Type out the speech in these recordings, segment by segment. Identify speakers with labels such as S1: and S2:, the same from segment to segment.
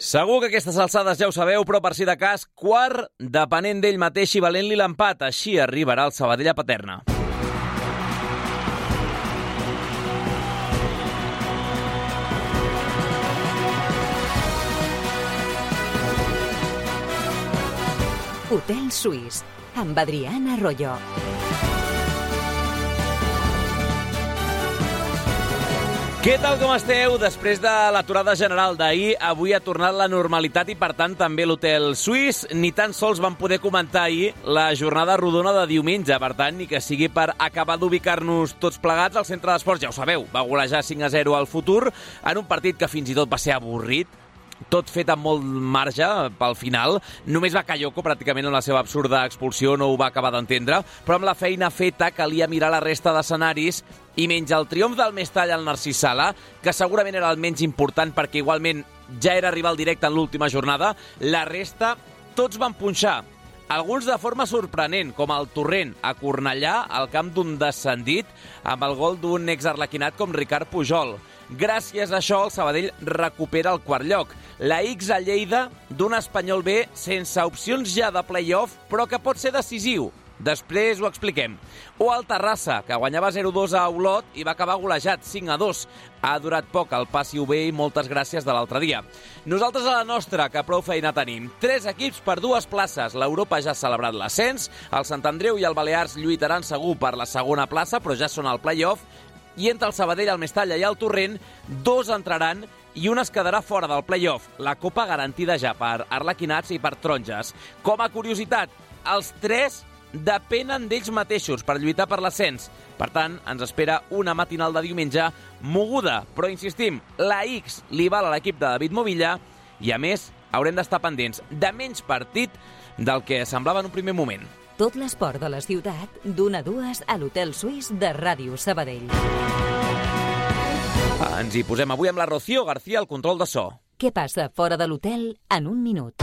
S1: Segur que aquestes alçades ja ho sabeu, però per si de cas, quart depenent d'ell mateix i valent-li l'empat. Així arribarà el Sabadell a Paterna.
S2: Hotel Suís, amb Adriana Arroyo.
S1: Què tal, com esteu? Després de l'aturada general d'ahir, avui ha tornat la normalitat i, per tant, també l'Hotel Suís. Ni tan sols van poder comentar ahir la jornada rodona de diumenge. Per tant, ni que sigui per acabar d'ubicar-nos tots plegats, al centre d'esports, ja ho sabeu, va golejar 5-0 al Futur, en un partit que fins i tot va ser avorrit, tot fet amb molt marge pel final. Només va Callocco, pràcticament, en la seva absurda expulsió, no ho va acabar d'entendre, però amb la feina feta calia mirar la resta d'escenaris i menys el triomf del Mestall al Narcís Sala, que segurament era el menys important perquè igualment ja era rival directe en l'última jornada, la resta tots van punxar. Alguns de forma sorprenent, com el Torrent a Cornellà, al camp d'un descendit, amb el gol d'un exarlequinat com Ricard Pujol. Gràcies a això, el Sabadell recupera el quart lloc. La X a Lleida d'un Espanyol B sense opcions ja de play-off, però que pot ser decisiu. Després ho expliquem. O el Terrassa, que guanyava 0-2 a Olot i va acabar golejat 5-2. Ha durat poc el Passi UB i moltes gràcies de l'altre dia. Nosaltres a la nostra, que prou feina tenim. 3 equips per 2 places. L'Europa ja ha celebrat l'ascens. El Sant Andreu i el Balears lluitaran segur per la segona plaça, però ja són al play-off. I entre el Sabadell, el Mestalla i el Torrent, 2 entraran i un es quedarà fora del play-off. La Copa garantida ja per arlequinats i per taronges. Com a curiositat, els 3 depenen d'ells mateixos per lluitar per l'ascens. Per tant, ens espera una matinal de diumenge moguda. Però insistim, la X li val a l'equip de David Movilla i, a més, haurem d'estar pendents de menys partit del que semblava en un primer moment.
S2: Tot l'esport de la ciutat, d'1 a 2 a l'Hotel Suís de Ràdio Sabadell.
S1: Ens hi posem avui amb la Rocío García al control de so.
S2: Què passa fora de l'hotel en un minut?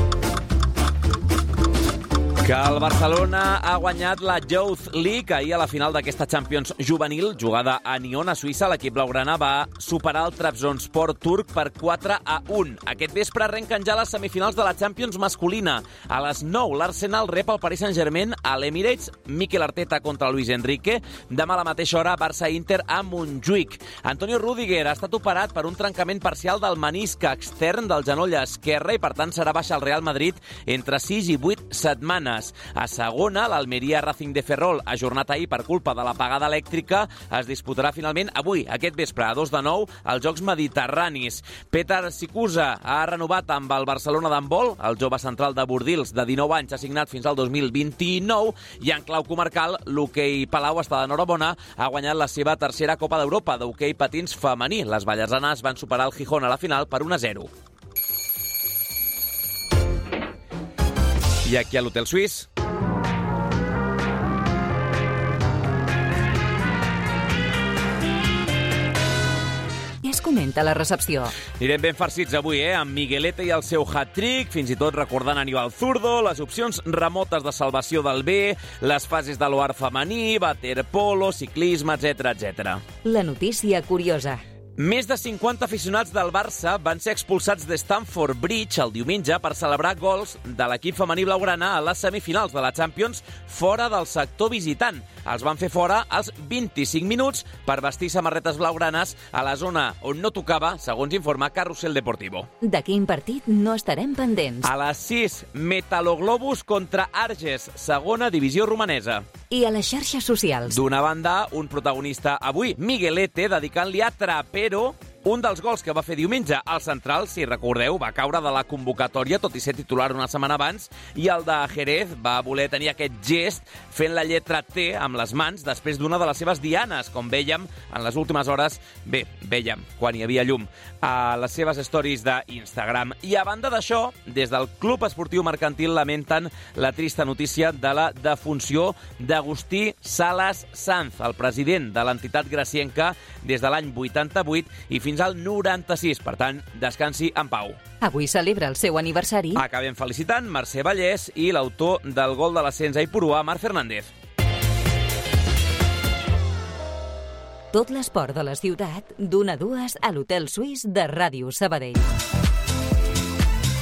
S1: Que el Barcelona ha guanyat la Youth League. Ahir, a la final d'aquesta Champions juvenil, jugada a Nyon, a Suïssa, l'equip blaugrana va superar el Trabzonspor turc per 4-1. Aquest vespre arrenquen ja les semifinals de la Champions masculina. A les 9, l'Arsenal rep el Paris Saint-Germain a l'Emirates, Mikel Arteta contra Luis Enrique. Demà a la mateixa hora, Barça-Inter a Montjuïc. Antonio Rüdiger ha estat operat per un trencament parcial del menisc extern del genoll esquerre i, per tant, serà baixa al Real Madrid entre 6 i 8 setmanes. A segona, l'Almeria Racing de Ferrol, ajornat ahir per culpa de l'apagada elèctrica, es disputarà finalment avui, aquest vespre, a 2:09, als Jocs Mediterranis. Petar Sikusa ha renovat amb el Barcelona d'handbol. El jove central de Bordils, de 19 anys, ha signat fins al 2029 i en clau comarcal, l'hoquei Palau està d'enhorabona, ha guanyat la seva tercera Copa d'Europa d'hoquei patins femení. Les vallesanes van superar el Gijón a la final per 1-0. I aquí a l'Hotel Suís.
S2: Què es comenta a la recepció?
S1: Anirem ben farcits avui, amb Miguelete i el seu hat-trick, fins i tot recordant Aníbal Zurdo, les opcions remotes de salvació del B, les fases de l'OAR femení, waterpolo, ciclisme, etc.
S2: La notícia curiosa.
S1: Més de 50 aficionats del Barça van ser expulsats de Stamford Bridge el diumenge per celebrar gols de l'equip femení blaugrana a les semifinals de la Champions fora del sector visitant. Els van fer fora als 25 minuts per vestir samarretes blaugranes a la zona on no tocava, segons informa Carrusel Deportivo.
S2: De quin partit no estarem pendents?
S1: A les 6, Metaloglobus contra Arges, segona divisió romanesa.
S2: I a les xarxes socials?
S1: D'una banda, un protagonista avui, Miguelete, dedicant-li a Trapero un dels gols que va fer diumenge. El central, si recordeu, va caure de la convocatòria, tot i ser titular una setmana abans, i el de Jerez va voler tenir aquest gest fent la lletra T amb les mans després d'una de les seves dianes, com vèiem en les últimes hores, vèiem, quan hi havia llum, a les seves stories d'Instagram. I a banda d'això, des del Club Esportiu Mercantil lamenten la trista notícia de la defunció d'Agustí Salas Sanz, el president de l'entitat gracienca des de l'any 88 i fins al 96. Per tant, descansi en pau.
S2: Avui celebra el seu aniversari.
S1: Acabem felicitant Mercè Vallès i l'autor del gol de l'ascens a Ipurua, Marc Fernández.
S2: Tot l'esport de la ciutat, d'1 a 2 a l'Hotel Suís de Ràdio Sabadell.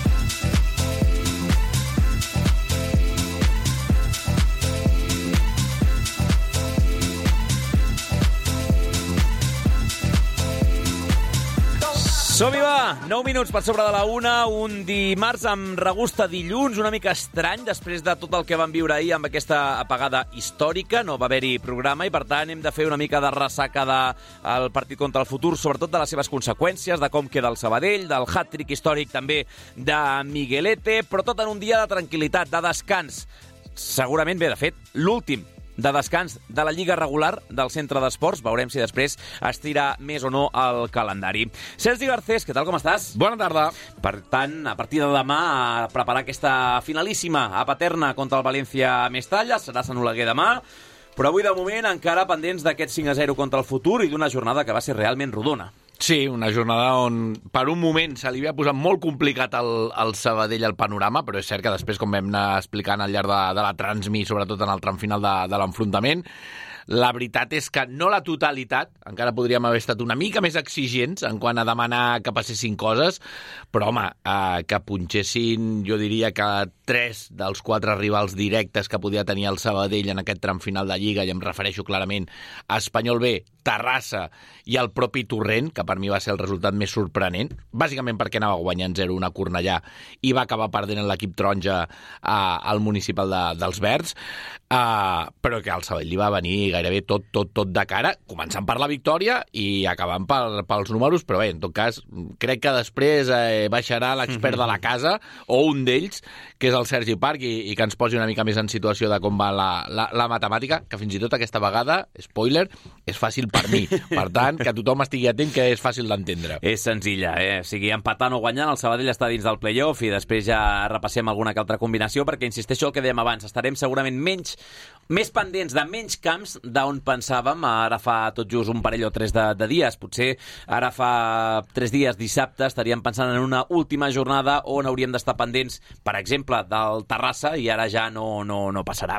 S1: 9 minuts per sobre de la 1, un dimarts amb regust a dilluns, una mica estrany, després de tot el que vam viure ahir amb aquesta apagada històrica. No va haver-hi programa i, per tant, hem de fer una mica de ressaca del partit contra el futur, sobretot de les seves conseqüències, de com queda el Sabadell, del hat-trick històric també de Miguelete, però tot en un dia de tranquil·litat, de descans. Segurament, bé, de fet, l'últim de descans de la Lliga regular del Centre d'Esports. Veurem si després es tira més o no el calendari. Sergi Garcés, què tal, com estàs?
S3: Bona tarda.
S1: Per tant, a partir de demà, a preparar aquesta finalíssima a Paterna contra el València Mestalla. Serà Sant Oleguer demà. Però avui, de moment, encara pendents d'aquest 5-0 contra el futur i d'una jornada que va ser realment rodona.
S3: Sí, una jornada on per un moment se li havia posat molt complicat al Sabadell el panorama, però és cert que després, com vam anar explicant al llarg de la transmissió, sobretot en el tram final de l'enfrontament, la veritat és que no la totalitat, encara podríem haver estat una mica més exigents en quant a demanar que passessin coses, però, home, que punxessin, jo diria que 3 dels 4 rivals directes que podia tenir el Sabadell en aquest tram final de Lliga, i em refereixo clarament a Espanyol B, Terrassa i el propi Torrent, que per mi va ser el resultat més sorprenent, bàsicament perquè anava guanyant 0-1 a Cornellà i va acabar perdent l'equip taronja al municipal dels Verds, però que al Sabadell li va venir gairebé tot de cara, començant per la victòria i acabant pels números, però bé, en tot cas, crec que després baixarà l'expert de la casa, o un d'ells, que és el Sergi Parc, i que ens posi una mica més en situació de com va la matemàtica, que fins i tot aquesta vegada, spoiler, és fàcil per mi. Per tant, que tothom estigui atent, que és fàcil d'entendre.
S1: És senzilla, O sigui, empatant o guanyant, el Sabadell està dins del play-off i després ja repassem alguna que altra combinació, perquè, insisteixo, el que dèiem abans, estarem segurament més pendents de menys camps d'on pensàvem ara fa tot just un parell o 3 de dies. Potser ara fa 3 dies, dissabte, estaríem pensant en una última jornada on hauríem d'estar pendents, per exemple, del Terrassa, i ara ja no passarà.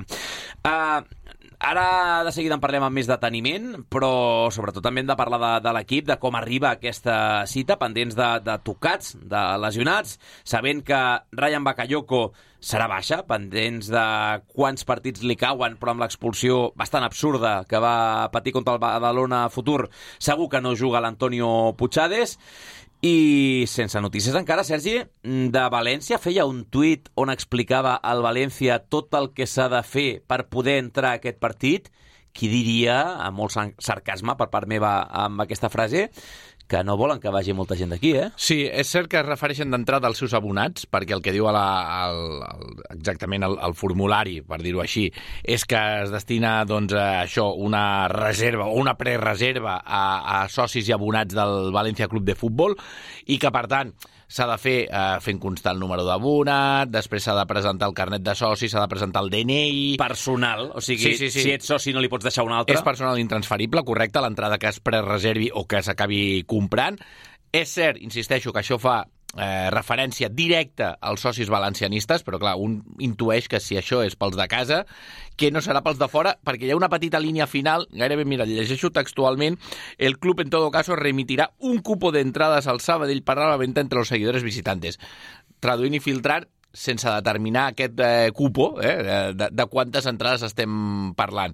S1: Ara de seguida en parlem amb més deteniment, però sobretot també hem de parlar de l'equip, de com arriba aquesta cita, pendents de tocats, de lesionats, sabent que Ryan Bakayoko serà baixa, pendents de quants partits li cauen, però amb l'expulsió bastant absurda que va patir contra el Badalona Futur, segur que no juga l'Antonio Puigades. I sense notícies encara, Sergi, de València. Feia un tuit on explicava al València tot el que s'ha de fer per poder entrar a aquest partit. Qui diria, amb molt sarcasme per part meva amb aquesta frase, que no volen que vagi molta gent d'aquí,
S3: Sí, és cert que es refereixen d'entrada als seus abonats, perquè el que diu exactament el formulari, per dir-ho així, és que es destina, doncs, a això, una reserva o una prereserva a socis i abonats del València Club de Futbol, i que, per tant, s'ha de fer fent constar el número d'abonat, després s'ha de presentar el carnet de soci, s'ha de presentar el DNI...
S1: Personal, o sigui,
S3: sí.
S1: Si ets soci no li pots deixar un altre.
S3: És personal intransferible, correcte, l'entrada que es prereservi o que s'acabi comprant. És cert, insisteixo, que això fa referència directa als socis valencianistes, però clar, un intueix que si això és pels de casa, que no serà pels de fora, perquè hi ha una petita línia final, gairebé, mira, llegeixo textualment, el club en todo caso remitirá un cupo de entradas al Sabadell para la venta entre los seguidores visitantes. Traduint i filtrar, sense determinar aquest cupo, de quantes entrades estem parlant.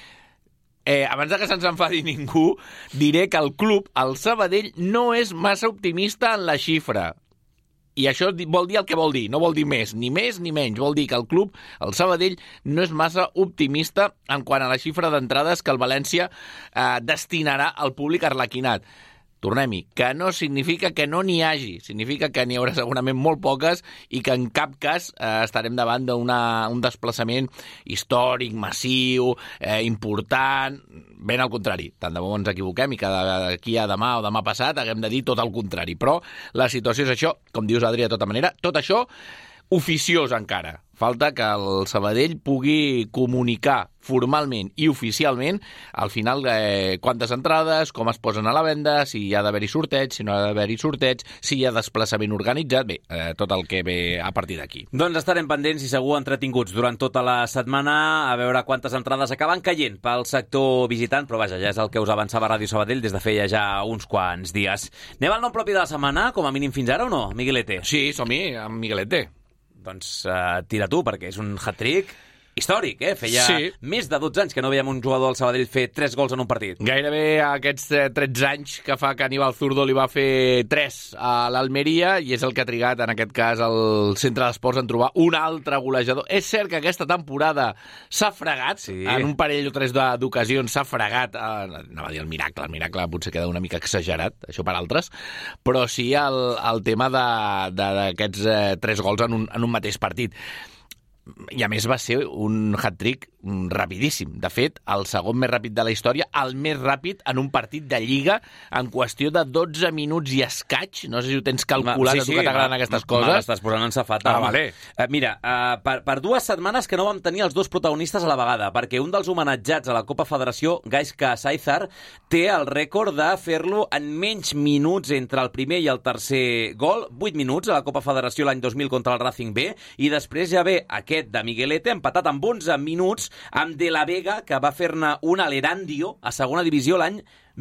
S3: Abans que se'ns enfadi ningú, diré que el club, el Sabadell, no és massa optimista en la xifra. I això vol dir el que vol dir, no vol dir més ni menys. Vol dir que el club, el Sabadell, no és massa optimista en quant a la xifra d'entrades que el València destinarà al públic arlequinat. Tornem-hi, que no significa que no n'hi hagi, significa que n'hi haurà segurament molt poques i que en cap cas estarem davant d'un desplaçament històric, massiu, important. Ben al contrari, tant de bo ens equivoquem i que d'aquí a demà o demà passat haguem de dir tot el contrari. Però la situació és això, com dius, Adri, de tota manera, tot això oficiós encara. Falta que el Sabadell pugui comunicar formalment i oficialment al final quantes entrades, com es posen a la venda, si hi ha d'haver-hi sorteig, si no ha d'haver-hi sorteig, si hi ha desplaçament organitzat, bé, tot el que ve a partir d'aquí.
S1: Doncs estarem pendents i segur entretinguts durant tota la setmana a veure quantes entrades acaben caient pel sector visitant, però vaja, ja és el que us avançava Ràdio Sabadell des de feia ja uns quants dies. Anem al nom propi de la setmana, com a mínim fins ara, o no, Miguelete?
S3: Sí, som-hi, amb Miguelete.
S1: Doncs tira tu, perquè és un hat-trick. històric, feia més de 12 anys que no veiem un jugador del Sabadell fer 3 gols en un partit.
S3: Gairebé aquests 13 anys que fa que Aníbal Zurdo li va fer 3 a l'Almeria i és el que ha trigat, en aquest cas, el centre d'esports en trobar un altre golejador. És cert que aquesta temporada s'ha fregat, en un parell o 3 d'ocasions s'ha fregat, anava a dir el miracle potser queda una mica exagerat, això per altres, però sí el tema d'aquests 3 gols en un mateix partit. I a més va ser un hat-trick rapidíssim. De fet, el segon més ràpid de la història, el més ràpid en un partit de Lliga en qüestió de 12 minuts i escaig. No sé si ho tens calculat, a tu que t'agraden aquestes coses.
S1: M'estàs posant en safata.
S3: Vale.
S1: Mira, per 2 setmanes que no vam tenir els 2 protagonistes a la vegada, perquè un dels homenatjats a la Copa Federació, Gaizka Saizar, té el rècord de fer-lo en menys minuts entre el primer i el tercer gol, 8 minuts a la Copa Federació l'any 2000 contra el Racing B, i després ja ve aquest de Miguelete, empatat amb 11 minuts, amb De la Vega, que va fer-ne un a l'Erandio, a segona divisió l'any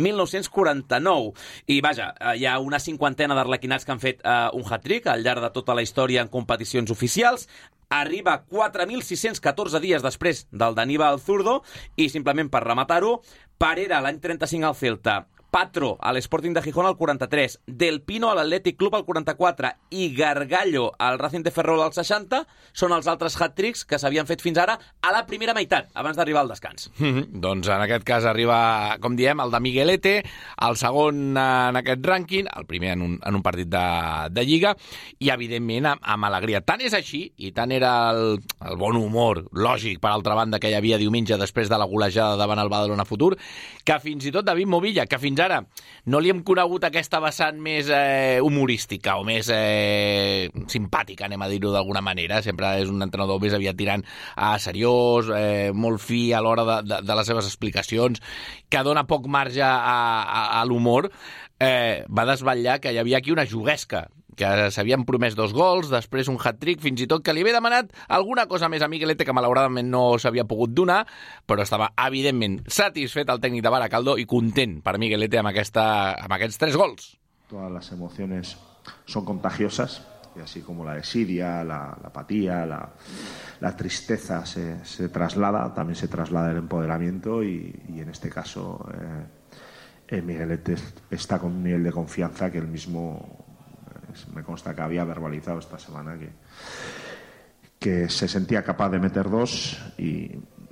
S1: 1949. I vaja, hi ha una 50ena d'arlequinats que han fet un hat-trick al llarg de tota la història en competicions oficials. Arriba 4.614 dies després del d'Aníbal Zurdo i, simplement per rematar-ho, Parera l'any 35 al Celta, Patro a l'Sporting de Gijón al 43, Del Pino a l'Atlètic Club al 44 i Gargallo al Racing de Ferrol al 60 són els altres hat-tricks que s'havien fet fins ara a la primera meitat, abans d'arribar al descans.
S3: Doncs en aquest cas arriba, com diem, el de Miguelete, el segon en aquest rànquing, el primer en un partit de Lliga, i evidentment amb alegria. Tant és així, i tant era el bon humor, lògic, per altra banda, que hi havia diumenge després de la golejada davant el Badalona Futur, que fins i tot David Movilla, que fins ara no li hem conegut aquesta vessant més humorística o més simpàtica, anem a dir-ho d'alguna manera. Sempre és un entrenador més aviat tirant seriós, molt fi a l'hora de les seves explicacions, que dona poc marge a l'humor. Va desvetllar que hi havia aquí una juguesca, que s'havien promès 2 gols, després un hat-trick, fins i tot que li havia demanat alguna cosa més a Miguelete que malauradament no s'havia pogut donar, però estava evidentment satisfet el tècnic de Baracaldo i content per Miguelete amb aquests 3 gols.
S4: Todas las emociones son contagiosas y así como la desidia, la apatía, la tristeza se traslada, también se traslada el empoderamiento y en este caso Miguelete está con un nivel de confianza que él mismo me consta que había verbalizado esta semana que se sentía capaz de meter 2 y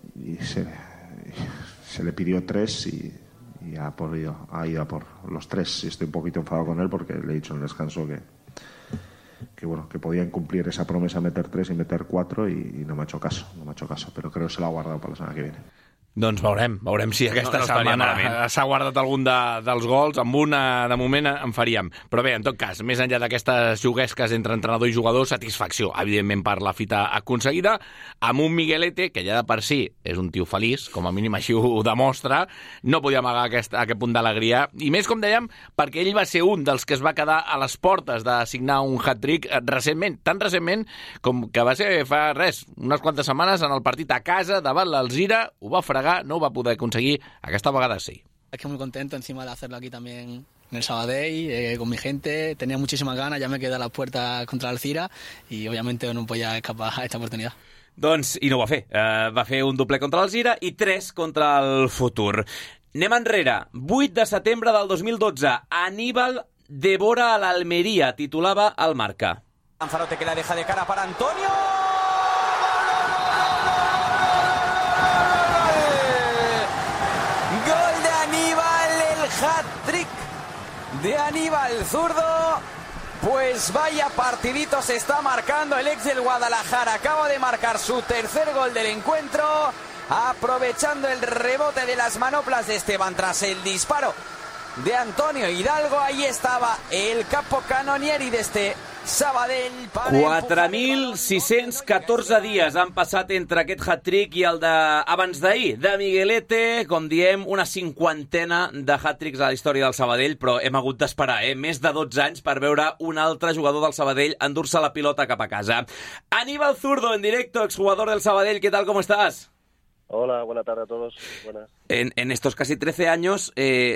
S4: se le pidió 3 y ha ido a por los 3. Y estoy un poquito enfadado con él porque le he dicho en el descanso que podía incumplir esa promesa, meter 3 y meter 4 y no me ha hecho caso, pero creo que se lo ha guardado para la semana que viene.
S3: Doncs veurem si aquesta setmana s'ha guardat algun dels gols. Amb una, de moment, en faríem. Però bé, en tot cas, més enllà d'aquestes juguesques entre entrenador i jugador, satisfacció, evidentment, per la fita aconseguida, amb un Miguelete, que ja de per si és un tio feliç, com a mínim així ho demostra, no podia amagar aquest punt d'alegria, i més, com dèiem, perquè ell va ser un dels que es va quedar a les portes de signar un hat-trick recentment, tan recentment com que va ser fa unes quantes setmanes en el partit a casa davant l'Alzira, ho va fregar, no va poder conseguir, aquesta vegada sí.
S5: Es que muy contento encima de hacerlo aquí también en el Sabadell, con mi gente, tenía muchísimas ganas, ya me quedé a las puertas contra Alzira y obviamente no podía escapar a esta oportunidad.
S1: Doncs, i no ho va fer. Va fer un doble contra l'Alzira i 3 contra el Futur. Anem enrere. 8 de setembre del 2012. Aníbal devora a l'Almeria, titulava el Marca.
S6: Lanzarote que la deja de cara para Antonio. Hat-trick de Aníbal Zurdo. Pues vaya partidito se está marcando el ex del Guadalajara. Acaba de marcar su tercer gol del encuentro, aprovechando el rebote de las manoplas de Esteban tras el disparo de Antonio Hidalgo. Ahí estaba el capo canonieri de este Sabadell.
S1: 4.614 dies han passat entre aquest hat-trick i el d'abans d'ahir, de Miguelete. Com diem, una 50ena de hat-tricks a la història del Sabadell, però hem hagut d'esperar, més de 12 anys per veure un altre jugador del Sabadell endur-se la pilota cap a casa. Aníbal Zurdo, en directo, exjugador del Sabadell. ¿Qué tal, cómo estás?
S7: Hola, buenas tardes a todos. Buenas.
S1: En estos casi 13 años,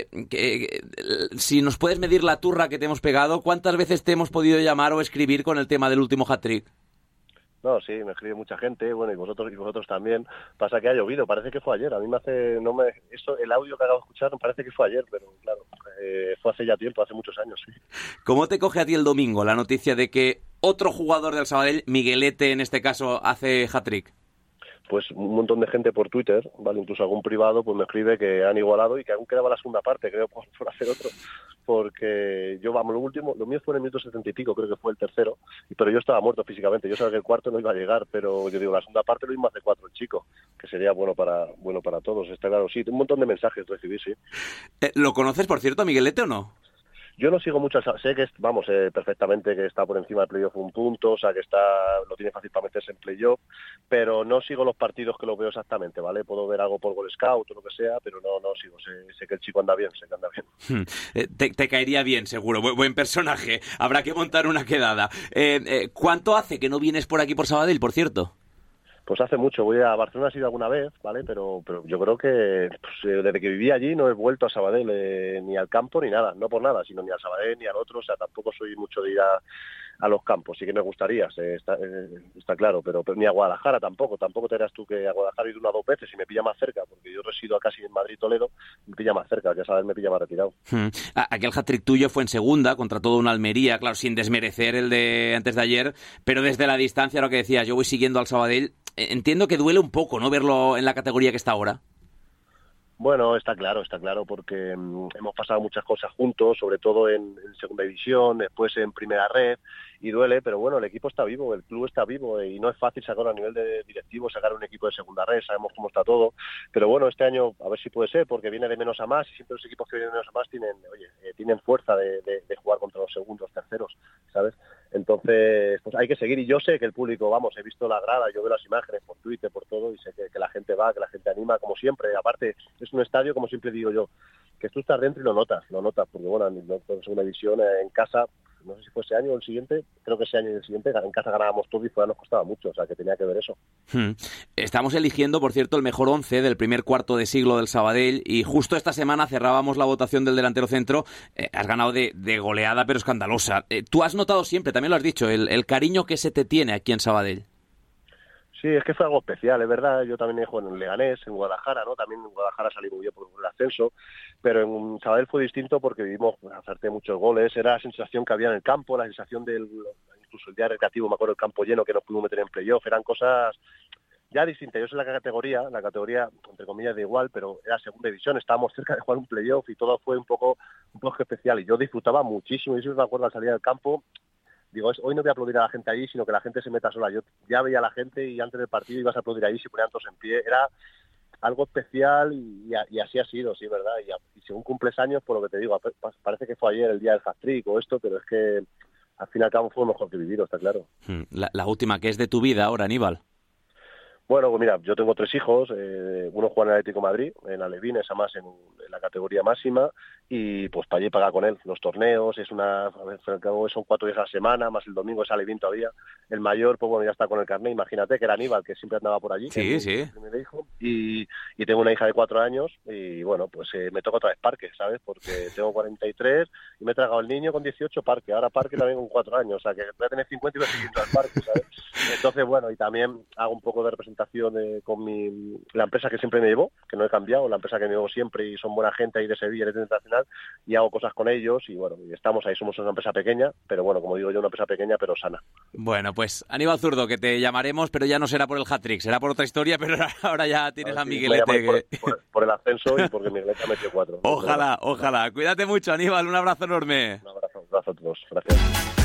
S1: si nos puedes medir la turra que te hemos pegado, ¿cuántas veces te hemos podido llamar o escribir con el tema del último hat-trick?
S7: No, sí, me escribe mucha gente, bueno, y vosotros también. Pasa que ha llovido, parece que fue ayer. A mí el audio que acabo de escuchar me parece que fue ayer, pero claro, fue hace ya tiempo, hace muchos años, sí.
S1: ¿Cómo te coge a ti el domingo la noticia de que otro jugador del Sabadell, Miguelete en este caso, hace hat-trick?
S7: Pues un montón de gente por Twitter, ¿vale? Incluso algún privado pues me escribe que han igualado y que aún quedaba la segunda parte, creo, por hacer otro. Porque yo, lo mío fue en el minuto 70 y pico, creo que fue el tercero, pero yo estaba muerto físicamente, yo sabía que el cuarto no iba a llegar, pero yo digo, la segunda parte lo mismo hace 4 el chico, que sería bueno para todos, está claro, sí, un montón de mensajes recibí, sí.
S1: ¿Lo conoces, por cierto, Miguelete, o no?
S7: Yo no sigo mucho, sé que, perfectamente que está por encima del playoff un punto, o sea, que lo tiene fácil para meterse en playoff, pero no sigo los partidos que lo veo exactamente, ¿vale? Puedo ver algo por Goal Scout o lo que sea, pero no sigo, sé que el chico anda bien,
S1: Te caería bien, seguro, buen personaje, habrá que montar una quedada. ¿Cuánto hace que no vienes por aquí por Sabadell, por cierto?
S7: Pues hace mucho, voy a Barcelona, he ido alguna vez, ¿vale? Pero yo creo que desde que viví allí no he vuelto a Sabadell ni al campo ni nada, no por nada, sino ni al Sabadell ni al otro, o sea, tampoco soy mucho de ir a los campos, sí que me gustaría, está claro, pero ni a Guadalajara tampoco te dirás tú que a Guadalajara he ido 1 o 2 veces y me pilla más cerca, porque yo resido casi en Madrid, Toledo, me pilla más cerca, ya sabes, me pilla más retirado.
S1: Aquel hat-trick tuyo fue en segunda, contra todo una Almería, claro, sin desmerecer el de antes de ayer, pero desde la distancia, lo que decías, yo voy siguiendo al Sabadell, entiendo que duele un poco, ¿no?, verlo en la categoría que está ahora.
S7: Bueno, está claro, porque hemos pasado muchas cosas juntos, sobre todo en segunda división, después en primera red, y duele, pero bueno, el equipo está vivo, el club está vivo, y no es fácil sacarlo a nivel de directivo, sacar un equipo de segunda red, sabemos cómo está todo, pero bueno, este año a ver si puede ser, porque viene de menos a más, y siempre los equipos que vienen de menos a más tienen fuerza de jugar contra los segundos, terceros, ¿sabes? Entonces, pues hay que seguir, y yo sé que el público, he visto la grada, yo veo las imágenes por Twitter, por todo, y sé que la gente va, que la gente anima, como siempre. Aparte, es un estadio, como siempre digo yo, que tú estás dentro y lo notas, porque bueno, en segunda división, en casa, no sé si fue ese año o el siguiente, creo que ese año y el siguiente, en casa ganábamos todo y fuera nos costaba mucho, o sea, que tenía que ver eso.
S1: Estamos eligiendo, por cierto, el mejor 11 del primer cuarto de siglo del Sabadell, y justo esta semana cerrábamos la votación del delantero centro. Has ganado de goleada, pero escandalosa. Tú has notado siempre, también lo has dicho, el cariño que se te tiene aquí en Sabadell.
S7: Sí, es que fue algo especial, es verdad. Yo también he jugado en Leganés, en Guadalajara, ¿no? También en Guadalajara salí muy bien por el ascenso, pero en Sabadell fue distinto porque vivimos, acerté muchos goles, era la sensación que había en el campo, la sensación incluso el día recreativo, me acuerdo el campo lleno que nos pudimos meter en playoff, eran cosas ya distintas. Yo sé la categoría, entre comillas, de igual, pero era segunda división, estábamos cerca de jugar un playoff y todo fue un poco especial, y yo disfrutaba muchísimo, y eso me acuerdo al salir del campo. Digo, hoy no voy a aplaudir a la gente allí, sino que la gente se meta sola. Yo ya veía a la gente y antes del partido ibas a aplaudir allí, se ponían todos en pie. Era algo especial y así ha sido, sí, ¿verdad? Y según cumples años, por lo que te digo, parece que fue ayer el día del hat-trick o esto, pero es que al fin y al cabo fue lo mejor que he vivido, está claro.
S1: La última, ¿qué es de tu vida ahora, Aníbal?
S7: Bueno, pues mira, yo tengo 3 hijos, uno juega en el Atlético de Madrid, en Alevín, esa más en la categoría máxima, y pues para allí pagar con él los torneos, son 4 días a la semana, más el domingo es Alevín todavía. El mayor, pues bueno, ya está con el carnet, imagínate, que era Aníbal, que siempre andaba por allí,
S1: sí.
S7: Mi primer hijo, y tengo una hija de 4 años, y bueno, pues me toca otra vez Parque, ¿sabes? Porque tengo 43 y me he tragado el niño con 18 Parque, ahora Parque también con 4 años, o sea que voy a tener 50 y voy a seguir al Parque, ¿sabes? Entonces, bueno, y también hago un poco de representación con la empresa que siempre me llevó, que no he cambiado, la empresa que me llevo siempre, y son buena gente ahí de Sevilla, de Internacional, y hago cosas con ellos, y bueno, y estamos ahí, somos una empresa pequeña, pero bueno, como digo yo, una empresa pequeña pero sana. Bueno,
S1: pues Aníbal Zurdo, que te llamaremos, pero ya no será por el hat-trick, será por otra historia, pero ahora ya tienes a Miguelete.
S7: Por el ascenso y porque Miguelete ha metido 4.
S1: Ojalá. Cuídate mucho, Aníbal, un abrazo enorme.
S7: Un abrazo a todos, gracias.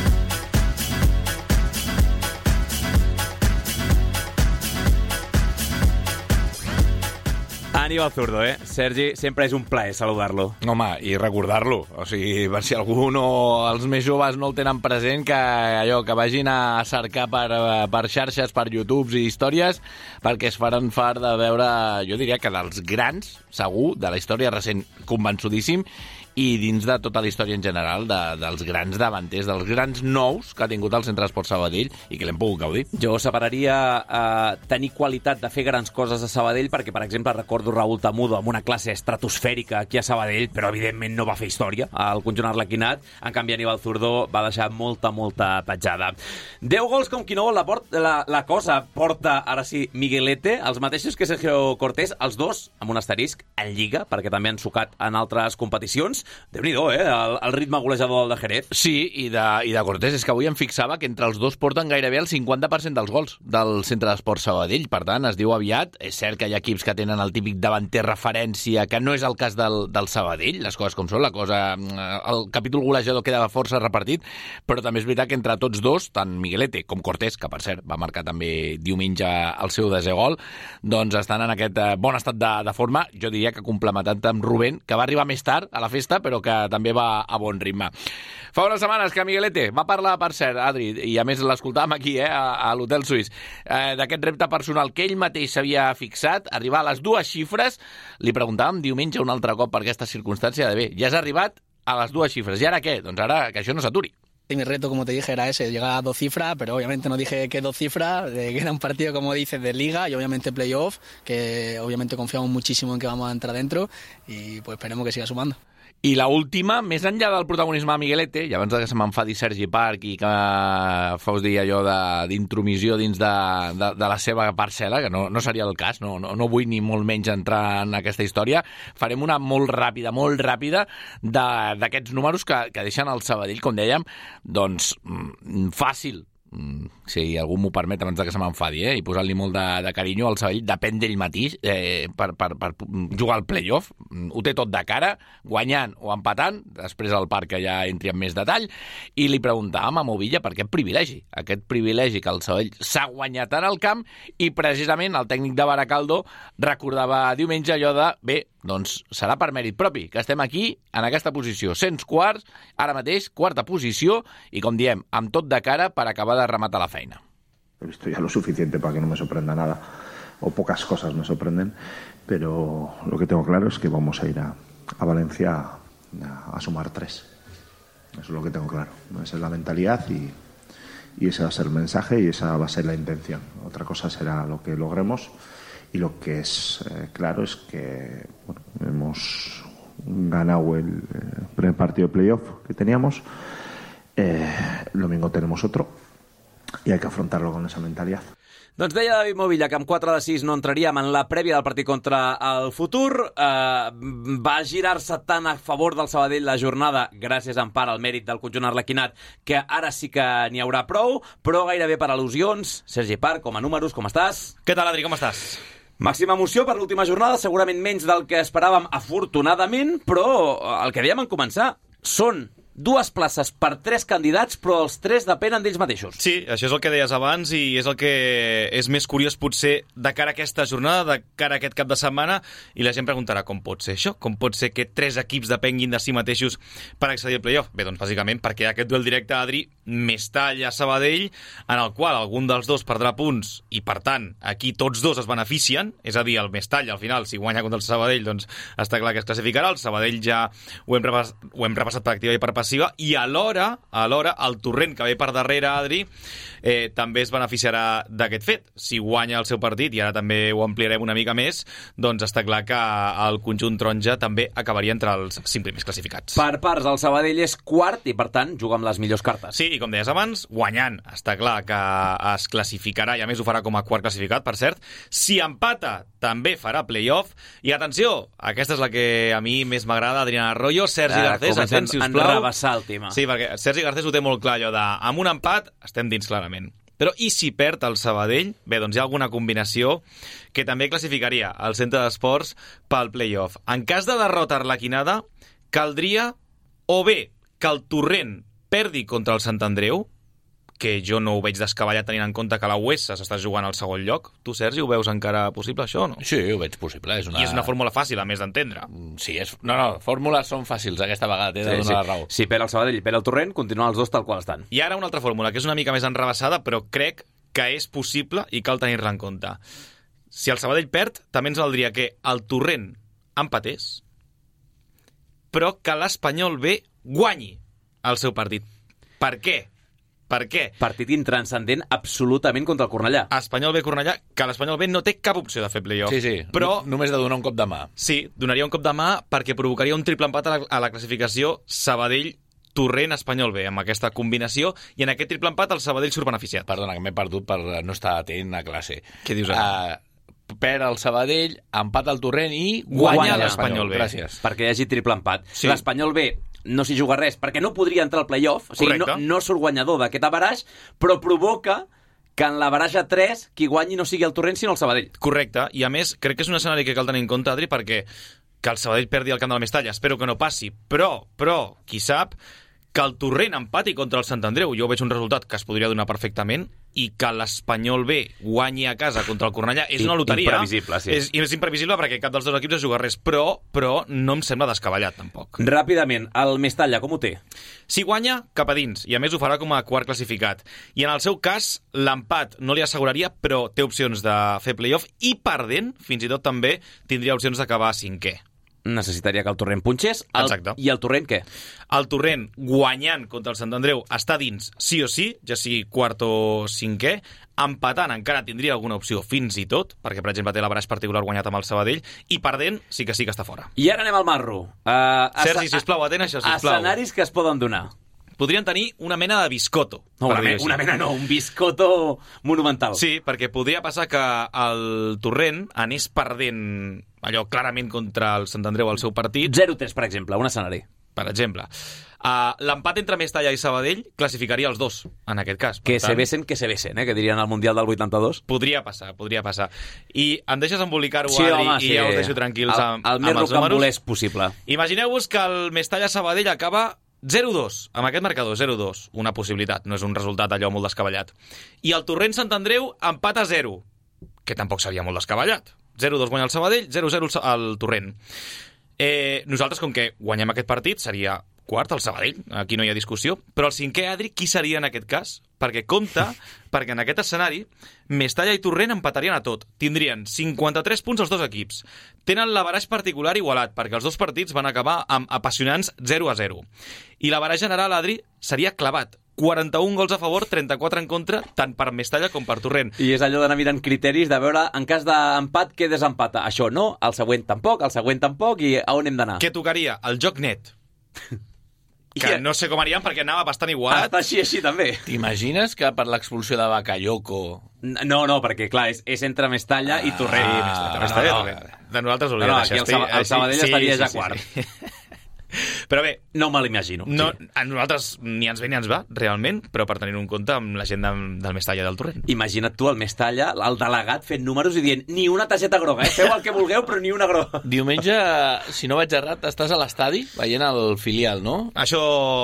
S1: Aníbal Zurdo, Sergi, sempre és un plaer saludar-lo.
S3: Home, i recordar-lo. O sigui, per si algú els més joves no el tenen present, que vagin a cercar per xarxes, per YouTube i històries, perquè es faran fart de veure, jo diria que dels grans, segur, de la història recent, convençudíssim, i dins de tota la història en general dels grans davanters, dels grans nous que ha tingut el Centre d'Esports Sabadell i que l'hem pogut gaudir.
S1: Jo separaria tenir qualitat de fer grans coses a Sabadell perquè, per exemple, recordo Raúl Tamudo amb una classe estratosfèrica aquí a Sabadell, però evidentment no va fer història al conjunt arlequinat. En canvi, Aníbal Zurdó va deixar molta petjada. 10 gols com qui no vol la cosa porta, ara sí, Miguelete, els mateixos que Sergio Cortés, els dos amb un asterisc en Lliga, perquè també han sucat en altres competicions. Déu-n'hi-do, el ritme golejador del de Jerez.
S3: Sí, i de Cortés. És que avui em fixava que entre els dos porten gairebé el 50% dels gols del Centre d'Esports Sabadell. Per tant, es diu aviat. És cert que hi ha equips que tenen el típic davanter referència, que no és el cas del Sabadell, les coses com són, el capítol golejador queda força repartit, però també és veritat que entre tots dos, tant Miguelete com Cortés, que per cert va marcar també diumenge el seu 10è gol, doncs estan en aquest bon estat de forma, jo diria que complementant amb Rubén, que va arribar més tard a la festa, però que també va a bon ritme. Fa unes setmanes que Miguelete va parlar, per cert, Adri, i a més l'escoltàvem aquí, a l'Hotel Suís, d'aquest repte personal que ell mateix s'havia fixat, arribar a les 2 xifres. Li preguntàvem diumenge un altre cop per aquesta circumstància de bé, ja has arribat a les 2 xifres, i ara què? Doncs ara que això no s'aturi.
S5: Y mi reto, como te dije, era ese, llegar a 2 cifras, pero obviamente no dije que 2 cifras, que era un partido, como dices, de liga y obviamente playoff, que obviamente confiamos muchísimo en que vamos a entrar dentro y pues esperemos que siga sumando.
S3: I la última, més enllà del protagonisme de Miguelete, i abans que se m'enfadi Sergi Parc i que fos dir allò d'intromissió dins de la seva parcel·la, que no seria el cas, no vull ni molt menys entrar en aquesta història, farem una molt ràpida d'aquests números que deixen el Sabadell, com dèiem, doncs fàcil, si algú m'ho permet abans que se m'enfadi, i posant-li molt de carinyo al Sabadell, depèn d'ell mateix per jugar al playoff, ho té tot de cara, guanyant o empatant, després al parc que ja entri en més detall, i li preguntàvem a Movilla per aquest privilegi que el Sabadell s'ha guanyat en el camp, i precisament el tècnic de Baracaldo recordava diumenge allò de, bé, doncs serà per mèrit propi, que estem aquí, en aquesta posició, 104, ara mateix, 4ª posició, i com diem, amb tot de cara per acabar de rematar la feina.
S4: He visto ya lo suficiente para que no me sorprenda nada, o pocas cosas me sorprenden, pero lo que tengo claro es que vamos a ir a Valencia a sumar 3. Eso es lo que tengo claro. Esa es la mentalidad y ese va a ser el mensaje y esa va a ser la intención. Otra cosa será lo que logremos. Y lo que es claro es que hemos ganado el primer partido de playoff que teníamos. El domingo tenemos otro y hay que afrontarlo con esa mentalidad.
S1: Doncs deia David Movilla que amb 4 de 6 no entraríem en la prèvia del partit contra el Futur. Va girar-se tant a favor del Sabadell la jornada, gràcies en part al mèrit del conjunt arlequinat, que ara sí que n'hi haurà prou, però gairebé per al·lusions. Sergi Parc, com a números, com estàs?
S8: Què tal, Adri, com estàs?
S1: Màxima emoció per l'última jornada, segurament menys del que esperàvem, afortunadament, però el que dèiem en començar, són 2 places per 3 candidats, però els 3 depenen d'ells mateixos.
S8: Sí, això és el que deies abans i és el que és més curiós potser de cara a aquesta jornada, de cara a aquest cap de setmana, i la gent preguntarà com pot ser això? Com pot ser que 3 equips depenguin de si mateixos per accedir al playoff? Bé, doncs bàsicament perquè hi ha aquest duel directe, Adri, Mestalla-Sabadell, en el qual algun dels dos perdrà punts i, per tant, aquí tots dos es beneficien, és a dir, el Mestalla, al final, si guanya contra el Sabadell, doncs està clar que es classificarà. El Sabadell ja ho hem repassat per activa i per passiva, i alhora el Torrent, que ve per darrere, Adri, també es beneficiarà d'aquest fet. Si guanya el seu partit, i ara també ho ampliarem una mica més, doncs està clar que el conjunt taronja també acabaria entre els 5 primers classificats.
S1: Per parts, el Sabadell és quart i, per tant, juga amb les millors cartes.
S8: Sí, i com deies abans, guanyant, està clar que es classificarà, i a més ho farà com a quart classificat, per cert. Si empata, també farà playoff. I atenció, aquesta és la que a mi més m'agrada, Adrián Arroyo, Sergi Garcés, atents, sisplau.
S1: Enrebaçar el tema.
S8: Sí, perquè Sergi Garcés ho té molt clar, allò de amb un empat estem dins clarament. Però i si perd el Sabadell? Bé, doncs hi ha alguna combinació que també classificaria el Centre d'Esports pel playoff. En cas de derrota arlequinada, caldria o bé que el Torrent perdi contra el Sant Andreu, que jo no ho veig descabellat tenint en compte que la Huesa s'està jugant al segon lloc. Tu, Sergi, ho veus encara possible, això, o no?
S3: Sí, ho veig possible.
S8: I és una fórmula fàcil, a més d'entendre.
S3: Sí, fórmules són fàcils aquesta vegada, t'he de donar la raó.
S1: Si perd el Sabadell i perd el Torrent, continuen els dos tal qual estan.
S8: I ara una altra fórmula, que és una mica més enrebaçada, però crec que és possible i cal tenir-la en compte. Si el Sabadell perd, també ens valdria que el Torrent empatés, però que l'Espanyol B guanyi el seu partit. Per què? Per què?
S1: Partit intranscendent absolutament contra el Cornellà.
S8: Espanyol B Cornellà, que l'Espanyol B no té cap opció de fer play-off.
S3: Sí, però només de donar un cop de mà.
S8: Sí, donaria un cop de mà perquè provocaria un triple empat a la classificació Sabadell-Torrent Espanyol B, amb aquesta combinació, i en aquest triple empat el Sabadell surt beneficiat.
S3: Perdona, que m'he perdut per no estar atent a classe.
S8: Què dius ara?
S3: Perd el Sabadell, empat al Torrent i
S8: guanya l'Espanyol B.
S3: Gràcies.
S1: Perquè hi hagi triple empat.
S8: Sí.
S1: L'Espanyol B no s'hi juga res, perquè no podria entrar al play-off, o sigui, no surt guanyador d'aquest averaix, però provoca que en l'averaix a 3 qui guanyi no sigui el Torrent sinó el Sabadell.
S8: Correcte, i a més crec que és un escenari que cal tenir en compte, Adri, perquè que el Sabadell perdi el camp de la Mestalla, espero que no passi, però, qui sap, que el Torrent empati contra el Sant Andreu, jo veig un resultat que es podria donar perfectament, i que l'Espanyol B guanyi a casa contra el Cornellà és una loteria.
S1: Imprevisible, sí.
S8: És imprevisible perquè cap dels dos equips es juga res, però no em sembla descabellat, tampoc.
S1: Ràpidament, el Mestalla, com ho té?
S8: Si guanya, cap a dins, i a més ho farà com a quart classificat. I en el seu cas, l'empat no li asseguraria, però té opcions de fer play-off, i perdent, fins i tot també, tindria opcions d'acabar cinquè.
S1: Necessitaria que el Torrent punxés.
S8: Exacte.
S1: I el Torrent què?
S8: El Torrent, guanyant contra el Sant Andreu, està dins sí o sí, ja sigui quart o cinquè. Empatant encara tindria alguna opció fins i tot, perquè, per exemple, té l'averaix particular guanyat amb el Sabadell, i perdent sí que està fora.
S1: I ara anem al marro.
S8: Sergi, sisplau, atent això, sisplau.
S1: Escenaris que es poden donar.
S8: Podrien tenir una mena de biscotto.
S1: No, un biscotto monumental.
S8: Sí, perquè podria passar que el Torrent anés perdent allò clarament contra el Sant Andreu al seu partit.
S1: 0-3, per exemple, un escenari.
S8: Per exemple. L'empat entre Mestalla i Sabadell classificaria els dos, en aquest cas.
S1: Que se besen, que dirien al Mundial del 82.
S8: Podria passar. I em deixes embolicar-ho,
S1: sí,
S8: Adri,
S1: home,
S8: i ja us deixo tranquils amb
S1: el més rocambolès possible.
S8: Imagineu-vos que el Mestalla-Sabadell acaba 0-2, amb aquest marcador, 0-2. Una possibilitat, no és un resultat allò molt descabellat. I el Torrent-Sant Andreu empat a 0, que tampoc seria molt descabellat. 0-2 guanya el Sabadell, 0-0 el Torrent. Nosaltres, com que guanyem aquest partit, seria quart el Sabadell, aquí no hi ha discussió, però el cinquè, Adri, qui seria en aquest cas? Perquè compta, perquè en aquest escenari Mestalla i Torrent empatarien a tot. Tindrien 53 punts els dos equips. Tenen l'averaix particular igualat, perquè els dos partits van acabar amb apassionants 0-0. I l'averaix general, Adri, seria clavat. 41 gols a favor, 34 en contra, tant per Mestalla com per Torrent.
S1: I és allò d'anar mirant criteris, de veure en cas d'empat què desempata. Això no, el següent tampoc, i a on hem d'anar?
S8: Què tocaria? El joc net. Que no sé com haríem perquè anava bastant igualat.
S1: Així també.
S3: T'imagines que per l'expulsió de Bakayoko...
S1: No, perquè clar, és entre Mestalla i Torrent.
S8: Mestalla i Torrent. De nosaltres hauria
S1: de deixar. El Sabadell estaria ja quart.
S8: Però bé...
S1: No me l'imagino.
S8: No, a nosaltres ni ens ve ni ens va, realment, però per tenir un compte amb la gent del Mestalla i del Torrent.
S1: Imagina't tu el Mestalla, el delegat fent números i dient ni una targeta groga, feu el que vulgueu, però ni una groga.
S3: Diumenge, si no vaig errat, estàs a l'estadi veient el filial, no?
S8: Això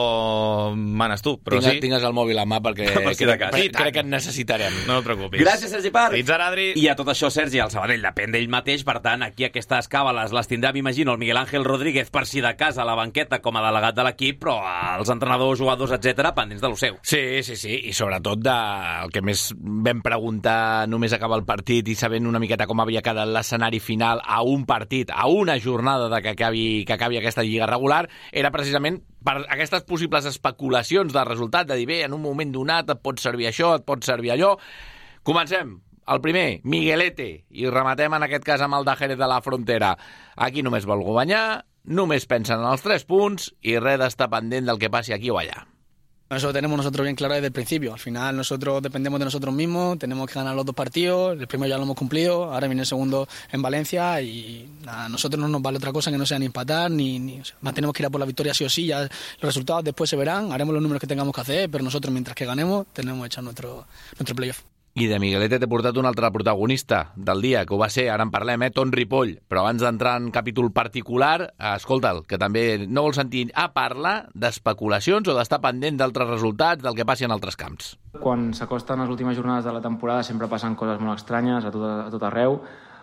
S8: manes tu, però sí.
S3: Tingues el mòbil a mà perquè crec que et necessitarem.
S8: No et preocupis.
S1: Gràcies, Sergi Parc.
S8: Fins ara, Adri.
S1: I a tot això, Sergi, el Sabadell depèn d'ell mateix, per tant, aquí aquestes càbales les tindrà, m'imagino, el Miguel Ángel Rodríguez per si de casa a la banqueta com a delegat de l'equip, però els entrenadors, jugadors, etc pendents de lo seu.
S3: Sí, i sobretot el que més vam preguntar només acabar el partit i sabent una miqueta com havia quedat l'escenari final a un partit, a una jornada de que acabi aquesta lliga regular, era precisament per aquestes possibles especulacions del resultat, de dir, bé, en un moment donat et pot servir això, et pot servir allò. Comencem. El primer, Miguelete, i rematem en aquest cas amb el de Jerez de la Frontera. Aquí només vol guanyar, només pensen en els 3 punts i res d'estar pendent del que passi aquí o allá.
S5: Eso lo tenemos nosotros bien claro desde el principio. Al final nosotros dependemos de nosotros mismos, tenemos que ganar los 2 partidos, el primero ya lo hemos cumplido, ahora viene el segundo en Valencia y a nosotros no nos vale otra cosa que no sea ni empatar, o sea, más tenemos que ir a por la victoria sí o sí, ya los resultados después se verán, haremos los números que tengamos que hacer, pero nosotros mientras que ganemos tenemos hecho nuestro playoff.
S3: I de Miguelete t'he portat un altre protagonista del dia, que ho va ser, ara en parlem, Ton Ripoll. Però abans d'entrar en capítol particular, escolta'l, que també no vol sentir a parlar d'especulacions o d'estar pendent d'altres resultats, del que passi en altres camps.
S9: Quan s'acosten les últimes jornades de la temporada sempre passen coses molt estranyes a tot arreu.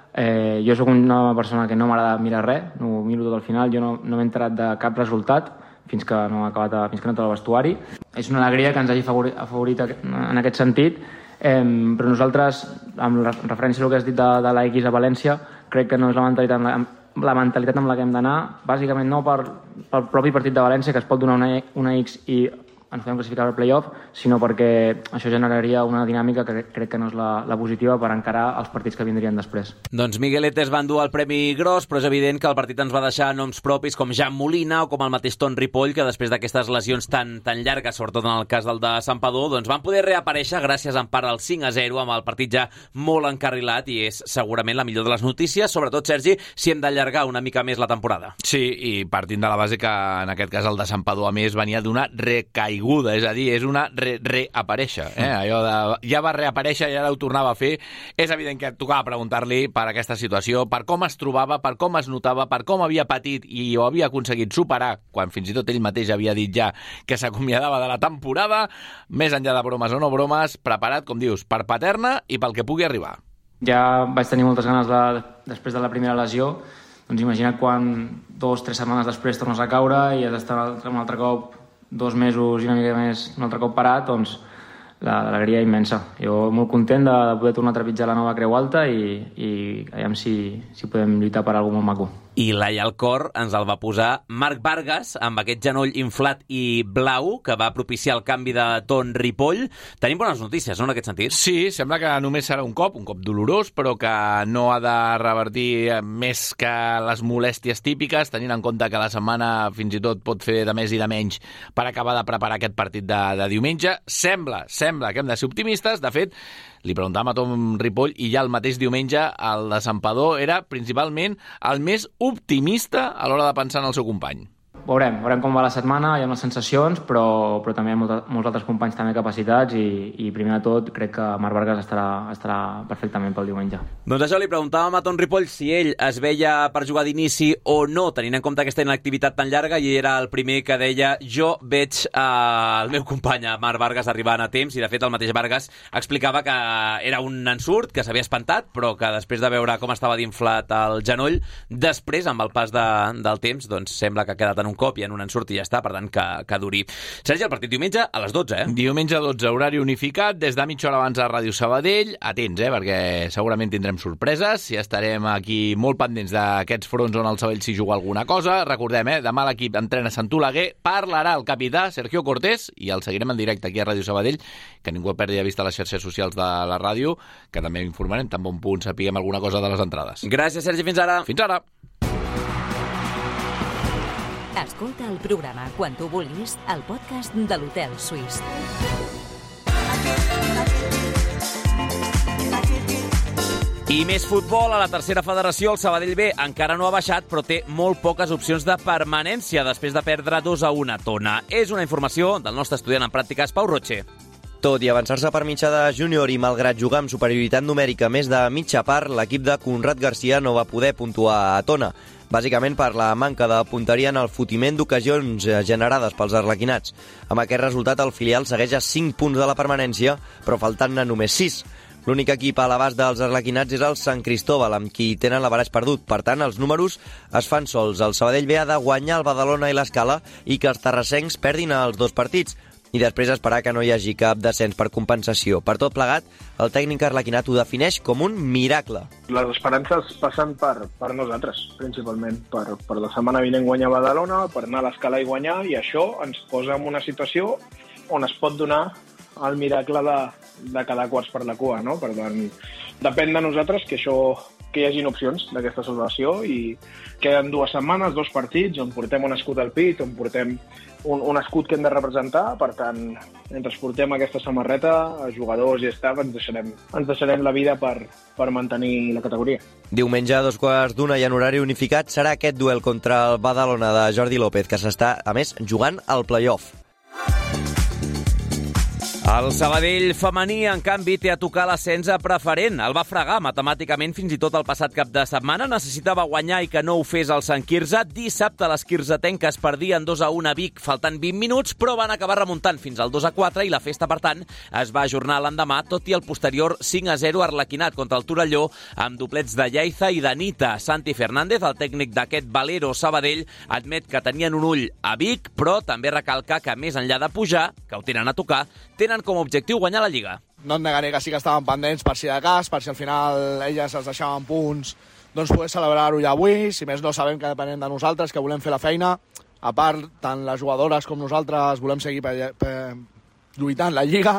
S9: Jo sóc una persona que no m'agrada mirar res, no miro tot al final, jo no m'he enterat de cap resultat fins que no he entrat al vestuari. És una alegria que ens hagi afavorit en aquest sentit, però nosaltres, amb referència al que has dit de la X a València, crec que no és la la mentalitat amb la que hem d'anar, bàsicament no pel propi partit de València, que es pot donar una X i ens podem classificar al playoff, sinó perquè això generaria una dinàmica que crec que no és la positiva per encarar els partits que vindrien després.
S1: Doncs Migueletes va endur el premi gros, però és evident que el partit ens va deixar noms propis com Jan Molina o com el mateix Ton Ripoll, que després d'aquestes lesions tan llargues, sobretot en el cas del de Santpedor, doncs van poder reaparèixer gràcies en part al 5-0, amb el partit ja molt encarrilat, i és segurament la millor de les notícies, sobretot, Sergi, si hem d'allargar una mica més la temporada.
S3: Sí, i partint de la base que en aquest cas el de Santpedor, a més, venia d'una recaiguda, és a dir, és una reaparèixer. Allò de, ja va reaparèixer i ara ho tornava a fer. És evident que tocava preguntar-li per aquesta situació, per com es trobava, per com es notava, per com havia patit i ho havia aconseguit superar, quan fins i tot ell mateix havia dit ja que s'acomiadava de la temporada, més enllà de bromes o no bromes, preparat, com dius, per Paterna i pel que pugui arribar.
S9: Ja vaig tenir moltes ganes després de la primera lesió. Doncs imagina't quan 2 o 3 setmanes després tornes a caure i has d'estar un altre cop 2 mesos i una mica més un altre cop parat, doncs l'alegria immensa. Jo molt content de poder tornar a trepitjar la nova Creu Alta i aviam si podem lluitar per alguna molt maco.
S1: I l'ai al cor ens el va posar Marc Vargas, amb aquest genoll inflat i blau, que va propiciar el canvi de Ton Ripoll. Tenim bones notícies, no, en aquest sentit?
S3: Sí, sembla que només serà un cop dolorós, però que no ha de revertir més que les molèsties típiques, tenint en compte que la setmana fins i tot pot fer de més i de menys per acabar de preparar aquest partit de diumenge. Sembla que hem de ser optimistes. De fet, li preguntàvem a Ton Ripoll i ja el mateix diumenge el de Santpedor era principalment el més optimista a l'hora de pensar en el seu company.
S9: Veurem com va la setmana, hi ha unes sensacions, però també hi ha molts altres companys també capacitats i primer de tot crec que Marc Vargas estarà perfectament pel diumenge.
S1: Doncs això, li preguntàvem a Ton Ripoll si ell es veia per jugar d'inici o no, tenint en compte aquesta inactivitat tan llarga, i era el primer que deia: jo veig el meu company, Marc Vargas, arribant a temps, i de fet el mateix Vargas explicava que era un ensurt, que s'havia espantat, però que després de veure com estava d'inflat el genoll, després, amb el pas del temps, doncs sembla que ha quedat en un cop i en un ensurt i ja està, per tant que duri. Sergi, el partit diumenge a les 12,
S3: Diumenge a 12, horari unificat, des de mitja hora abans a Ràdio Sabadell. Atents, perquè segurament tindrem sorpreses i estarem aquí molt pendents d'aquests fronts on el Sabadell s'hi juga alguna cosa. Recordem, demà l'equip entrena Sant Oleguer, parlarà el capità Sergio Cortés i el seguirem en directe aquí a Ràdio Sabadell, que ningú el perdi de vista a les xarxes socials de la ràdio, que també informarem tan bon punt sapiguem alguna cosa de les entrades.
S1: Gràcies, Sergi, fins ara.
S3: Fins ara.
S2: Escolta el programa quan tu vulguis al podcast de l'Hotel Suís.
S1: I més futbol a la tercera federació. El Sabadell B encara no ha baixat, però té molt poques opcions de permanència després de perdre 2-1 a Tona. És una informació del nostre estudiant en pràctiques, Pau Roche.
S10: Tot i avançar-se per mitjà de júnior i malgrat jugar amb superioritat numèrica més de mitja part, l'equip de Conrad Garcia no va poder puntuar a Tona, bàsicament per la manca de punteria en el fotiment d'ocasions generades pels arlequinats. Amb aquest resultat, el filial segueix a 5 punts de la permanència, però faltant-ne només 6. L'únic equip a l'abast dels arlequinats és el Sant Cristóbal, amb qui tenen l'averaix perdut. Per tant, els números es fan sols. El Sabadell B ha de guanyar el Badalona i l'Escala i que els terrassencs perdin els 2 partits. I després esperar que no hi hagi cap descens per compensació. Per tot plegat, el tècnic arlequinat ho defineix com un miracle.
S11: Les esperances passen per nosaltres, principalment. Per la setmana vinent guanyar Badalona, per anar a l'Escala i guanyar, i això ens posa en una situació on es pot donar el miracle de quedar quarts per la cua, no? Per tant, depèn de nosaltres que hi hagin opcions d'aquesta salvació, i queden 2 setmanes, 2 partits, on portem un escut al pit, on portem un escut que hem de representar. Per tant, mentre portem aquesta samarreta, jugadors i staff, ens deixarem la vida per mantenir la categoria.
S10: Diumenge a 2:15 i en horari unificat serà aquest duel contra el Badalona de Jordi López, que s'està, a més, jugant al play-off.
S1: El Sabadell femení, en canvi, té a tocar l'ascens a preferent. El va fregar matemàticament fins i tot el passat cap de setmana. Necessitava guanyar i que no ho fes el Sant Quirze. Dissabte les quirzetenques perdien 2-1 a Vic, faltant 20 minuts, però van acabar remuntant fins al 2-4 i la festa, per tant, es va ajornar l'endemà, tot i el posterior 5-0 arlequinat contra el Torelló, amb doblets de Lleiza i d'Anita. Santi Fernández, el tècnic d'aquest Valero Sabadell, admet que tenien un ull a Vic, però també recalca que, més enllà de pujar, que ho tenen a tocar, tenen com a objectiu guanyar la Lliga.
S12: No et negaré que sí que estaven pendents per si de cas, per si al final elles es deixaven punts doncs poder celebrar-ho ja avui. Si més no, sabem que depenem de nosaltres, que volem fer la feina. A part, tant les jugadores com nosaltres volem seguir lluitant la Lliga.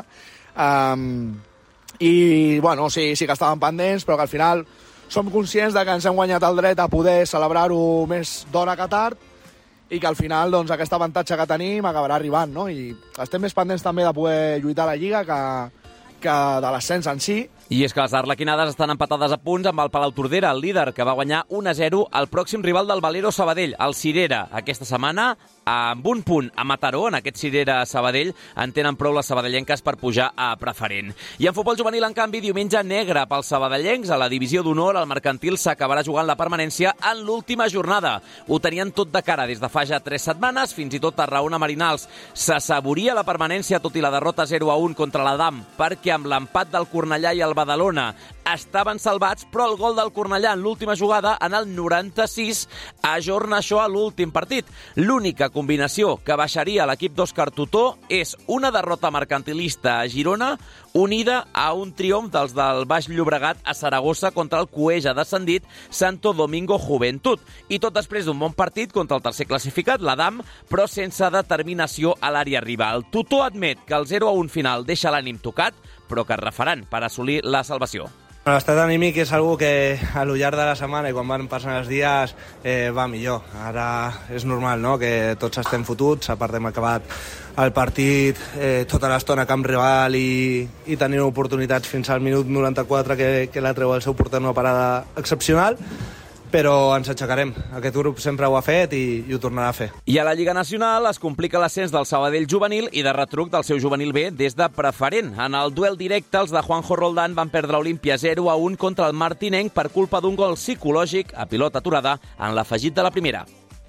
S12: I, bueno, sí que estàvem pendents, però que al final som conscients de que ens hem guanyat el dret a poder celebrar-ho més d'hora que tard i que al final doncs, aquest avantatge que tenim acabarà arribant, no? I estem més pendents també de poder lluitar a la Lliga que de l'ascens en si.
S1: I és que les arlequinades estan empatades a punts amb el Palautordera, el líder, que va guanyar 1-0 al pròxim rival del Valero Sabadell, el Cirera. Aquesta setmana, amb un punt a Mataró, en aquest Cirera-Sabadell, en tenen prou les sabadellenques per pujar a preferent. I en futbol juvenil, en canvi, diumenge negre pels sabadellencs. A la divisió d'honor, el Mercantil s'acabarà jugant la permanència en l'última jornada. Ho tenien tot de cara des de fa ja 3 setmanes, fins i tot Tarragona Marinals s'assaboria la permanència, tot i la derrota 0-1 contra l'Adam, perquè amb l'empat del Cornellà i el Badalona estaven salvats, però el gol del Cornellà en l'última jugada, en el 96, ajorna això a l'últim partit. L'única combinació que baixaria l'equip d'Òscar Tutó és una derrota mercantilista a Girona unida a un triomf dels del Baix Llobregat a Saragossa contra el Cueja descendit Santo Domingo Juventud. I tot després d'un bon partit contra el tercer classificat, l'Adam, però sense determinació a l'àrea rival. Tutó admet que el 0-1 final deixa l'ànim tocat, però que es refaran per assolir la salvació.
S13: L'estat anímic és algo que a lo llarg de la setmana i quan van passant els dies va millor. Ara és normal, no?, que tots estem fotuts, a part hem acabat el partit tota l'estona a camp rival i tenint oportunitats fins al minut 94 que la treu el seu porter una parada excepcional, però ens aixecarem. Aquest grup sempre ho ha fet i ho tornarà a fer.
S1: I a la Lliga Nacional es complica l'ascens del Sabadell juvenil i de retruc del seu juvenil B des de preferent. En el duel directe, els de Juanjo Roldán van perdre Olímpia 0-1 contra el Martinenc per culpa d'un gol psicològic a pilota aturada en l'afegit de la primera.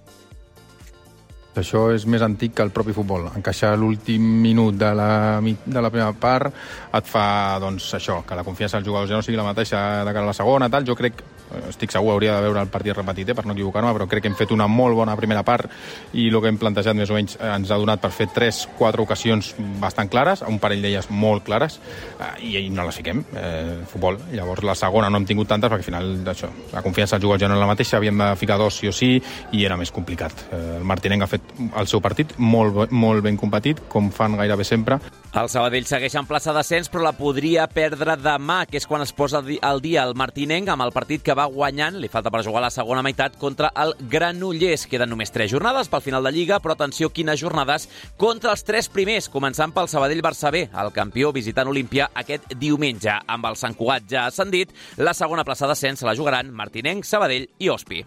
S14: Això és més antic que el propi futbol. Encaixar l'últim minut de la primera part et fa, doncs, això, que la confiança dels jugadors ja no sigui la mateixa de cara a la segona, tal. Jo crec, estic segur, hauria de veure el partit repetit, per no equivocar-me, però crec que hem fet una molt bona primera part i el que hem plantejat més o menys ens ha donat per fer 3-4 ocasions bastant clares, un parell d'elles molt clares, i no les fiquem, futbol. Llavors la segona no hem tingut tantes perquè al final això, la confiança dels jugadors ja no és la mateixa, havíem de ficar 2 sí o sí i era més complicat. El Martinenc ha fet el seu partit molt ben competit, com fan gairebé sempre.
S1: El Sabadell segueix en plaça d'ascens, però la podria perdre demà, que és quan es posa al dia el Martinenc amb el partit que va guanyant. Li falta per jugar la segona meitat contra el Granollers. Queden només 3 jornades pel final de Lliga, però atenció quines jornades contra els 3 primers, començant pel Sabadell-Barça B, el campió visitant Olímpia aquest diumenge. Amb el Sant Cugat ja ascendit, la segona plaça d'ascens se la jugaran Martinenc, Sabadell i Ospi.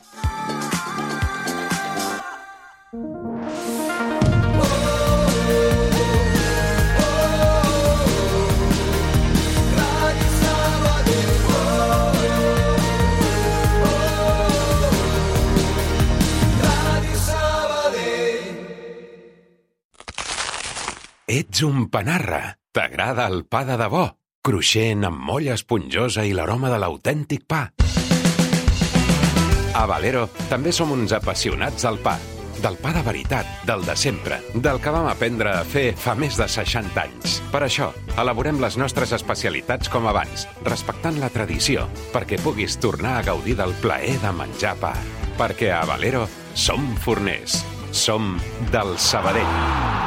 S15: Ets un panarra. T'agrada el pa de debò? Cruixent, amb molla esponjosa i l'aroma de l'autèntic pa. A Valero també som uns apassionats del pa. Del pa de veritat, del de sempre, del que vam aprendre a fer fa més de 60 anys. Per això, elaborem les nostres especialitats com abans, respectant la tradició, perquè puguis tornar a gaudir del plaer de menjar pa. Perquè a Valero som forners. Som del Sabadell.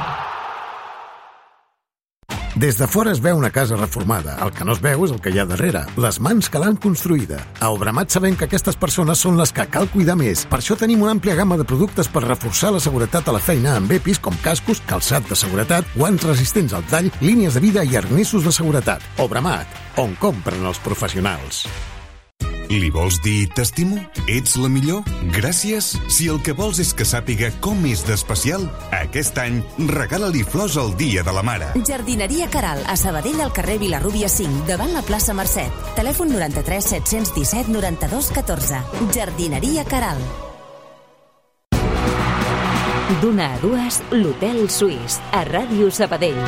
S16: Des de fora es veu una casa reformada. El que no es veu és el que hi ha darrere, les mans que l'han construïda. A Obramat sabem que aquestes persones són les que cal cuidar més. Per això tenim una àmplia gamma de productes per reforçar la seguretat a la feina amb EPIs com cascos, calçat de seguretat, guants resistents al tall, línies de vida i arnessos de seguretat. Obramat, on compren els professionals.
S17: Li vols dir t'estimo? Ets la millor? Gràcies? Si el que vols és que sàpiga com és d'especial, aquest any regala-li flors al Dia de la Mare.
S18: Jardineria Caral, a Sabadell, al carrer Vilarrúbia 5, davant la plaça Mercet. Telèfon 93 717 92 14. Jardineria Caral.
S2: D'una a dues, l'Hotel Suís, a Ràdio Sabadell.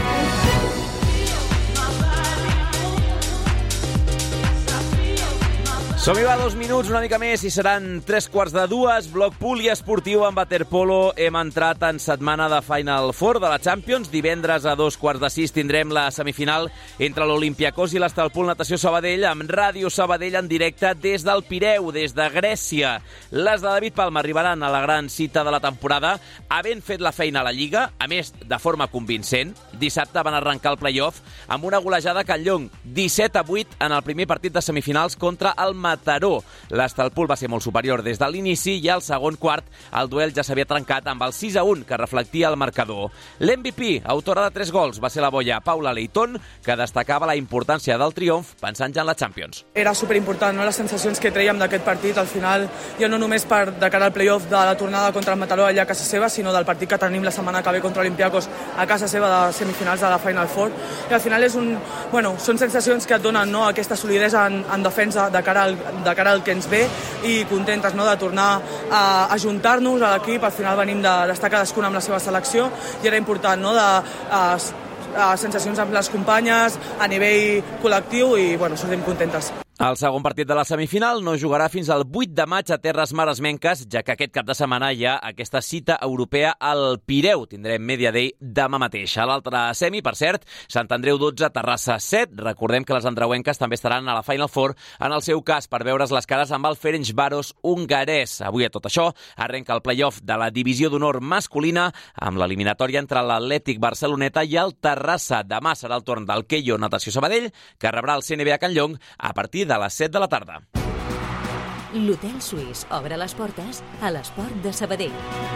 S1: Som-hi va 2 minuts, una mica més, i seran 3:45. Bloc poliesportiu en waterpolo. Hem entrat en setmana de Final Four de la Champions. Divendres a 5:45 tindrem la semifinal entre l'Olympiacos i l'Estalpol Natació Sabadell, amb Ràdio Sabadell en directe des del Pireu, des de Grècia. Les de David Palma arribaran a la gran cita de la temporada, havent fet la feina a la Lliga, a més, de forma convincent. Dissabte van arrencar el play-off amb una golejada a Can Llong, 17-8 en el primer partit de semifinals contra el Mataró. L'Estalpol va ser molt superior des de l'inici i al segon quart el duel ja s'havia trencat amb el 6-1 que reflectia el marcador. L'MVP, autora de 3 gols, va ser la boia Paula Leitón, que destacava la importància del triomf pensant ja en la Champions.
S19: Era superimportant, no? Les sensacions que trèiem d'aquest partit, al final, ja no només de cara al play-off de la tornada contra el Mataró allà a casa seva, sinó del partit que tenim la setmana que ve contra l'Olympiacos a casa seva de semifinals de la Final Four. I al final són sensacions que et donen, no, aquesta solidesa en defensa de cara al que ens ve, i contentes, no, de tornar a ajuntar-nos a l'equip. Al final venim d'estar cadascuna amb la seva selecció i era important, no, sensacions amb les companyes a nivell col·lectiu i sortim contentes.
S1: El segon partit de la semifinal no jugarà fins al 8 de maig a terres maresmenques, ja que aquest cap de setmana hi ha aquesta cita europea al Pireu. Tindrem Media Day demà mateix. A l'altre semi, per cert, Sant Andreu 12, Terrassa 7. Recordem que les andreuenques també estaran a la Final Four, en el seu cas per veure's les cares amb el Ferencváros hongarès. Avui a tot això arrenca el play-off de la divisió d'honor masculina amb l'eliminatòria entre l'Atlètic Barceloneta i el Terrassa. Demà serà el torn del Keio Natació Sabadell, que rebrà el CNB a Can Llong a partir de les 7 de la tarda.
S2: L'Hotel Suís obre les portes a l'esport de Sabadell.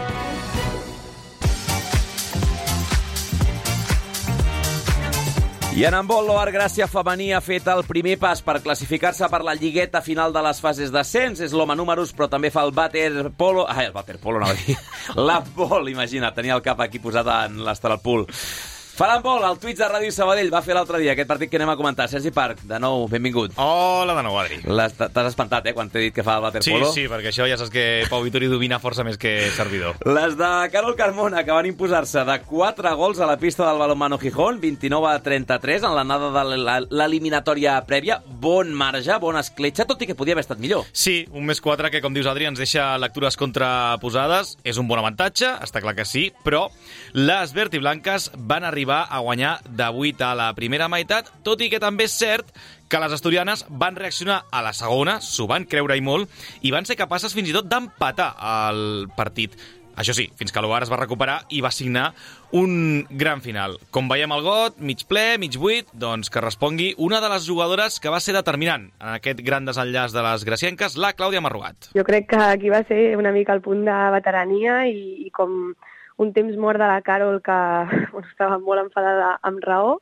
S1: I en handbol, l'Oar Gràcia femení ha fet el primer pas per classificar-se per la lligueta final de les fases d'ascens. És l'home números, però també fa el waterpolo. El waterpolo, no va dir. L'handbol, imagina't, tenia el cap aquí posat en l'Estalpol. Fa l'handbol, el Twitch de Ràdio Sabadell va fer l'altre dia aquest partit que anem a comentar. Sergi Parc, de nou, benvingut.
S8: Hola de nou, Adri.
S1: T'has espantat, quan t'he dit que fa el waterpolo?
S8: Sí, perquè això ja saps que Pau Vitori domina força més que servidor.
S1: Les de Carol Carmona, que van imposar-se de 4 gols a la pista del Balonmano Gijón, 29-33, en l'anada de l'eliminatòria prèvia. Bon marge, bona escletxa, tot i que podia haver estat millor.
S8: Sí, un més 4 que, com dius, Adri, ens deixa lectures contraposades. És un bon avantatge, està clar que sí, però les verd i blanques van arribar a guanyar de 8 a la primera meitat, tot i que també és cert que les asturianes van reaccionar a la segona, s'ho van creure i molt, i van ser capaces fins i tot d'empatar el partit. Això sí, fins que l'Oar es va recuperar i va signar un gran final. Com veiem al got, mig ple, mig buit, doncs que respongui una de les jugadores que va ser determinant en aquest gran desenllaç de les gracienques, la Clàudia Marrugat.
S20: Jo crec que aquí va ser una mica el punt de veterania i com un temps mort de la Carol que estava molt enfadada amb raó,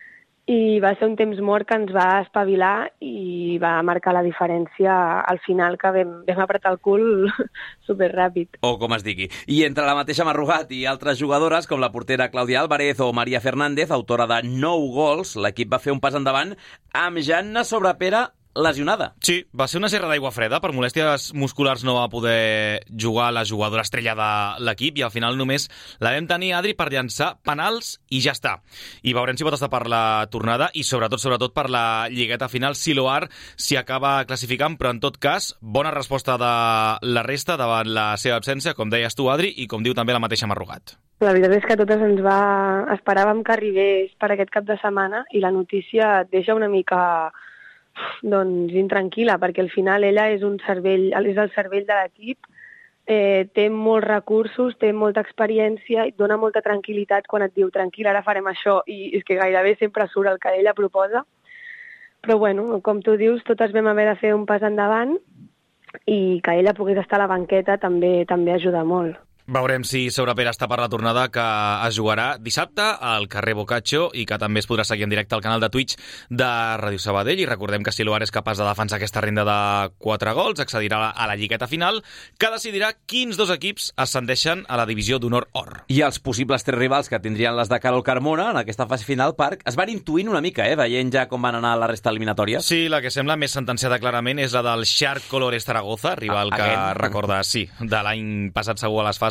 S20: i va ser un temps mort que ens va espavilar i va marcar la diferència al final, que vam apretar el cul superràpid.
S1: O com es digui. I entre la mateixa Marrugat i altres jugadores, com la portera Clàudia Álvarez o Maria Fernández, autora de 9 gols, l'equip va fer un pas endavant amb Janna Sobrepera lesionada.
S8: Sí, va ser una serra d'aigua freda. Per molèsties musculars no va poder jugar la jugadora estrella de l'equip i al final només la vam tenir, Adri, per llançar penals i ja està. I veurem si pot estar per la tornada i sobretot per la lligueta final si l'Oar s'hi acaba classificant, però en tot cas, bona resposta de la resta davant la seva absència, com deies tu, Adri, i com diu també la mateixa Marrugat.
S20: La veritat és que totes esperàvem que arribés per aquest cap de setmana i la notícia et deixa una mica intranquil·la, perquè al final ella és el cervell de l'equip, té molts recursos, té molta experiència i dona molta tranquil·litat quan et diu tranquil, ara farem això, i és que gairebé sempre surt el que ella proposa. Però bueno, com tu dius, totes vam haver de fer un pas endavant i que ella pogués estar a la banqueta també ajuda molt.
S8: Veurem si Sobrepera està per la tornada, que es jugarà dissabte al carrer Boccaccio i que també es podrà seguir en directe al canal de Twitch de Ràdio Sabadell. I recordem que si l'Oar és capaç de defensar aquesta renda de 4 gols, accedirà a la lligueta final, que decidirà quins 2 equips ascendeixen a la divisió d'honor or.
S1: I els possibles 3 rivals que tindrien les de Carol Carmona en aquesta fase final, Parc, es van intuint una mica, veient ja com van anar la resta eliminatòria.
S8: Sí, la que sembla més sentenciada clarament és la del Shark Colores Zaragoza, rival que recorda, sí, de l'any passat segur a les fases.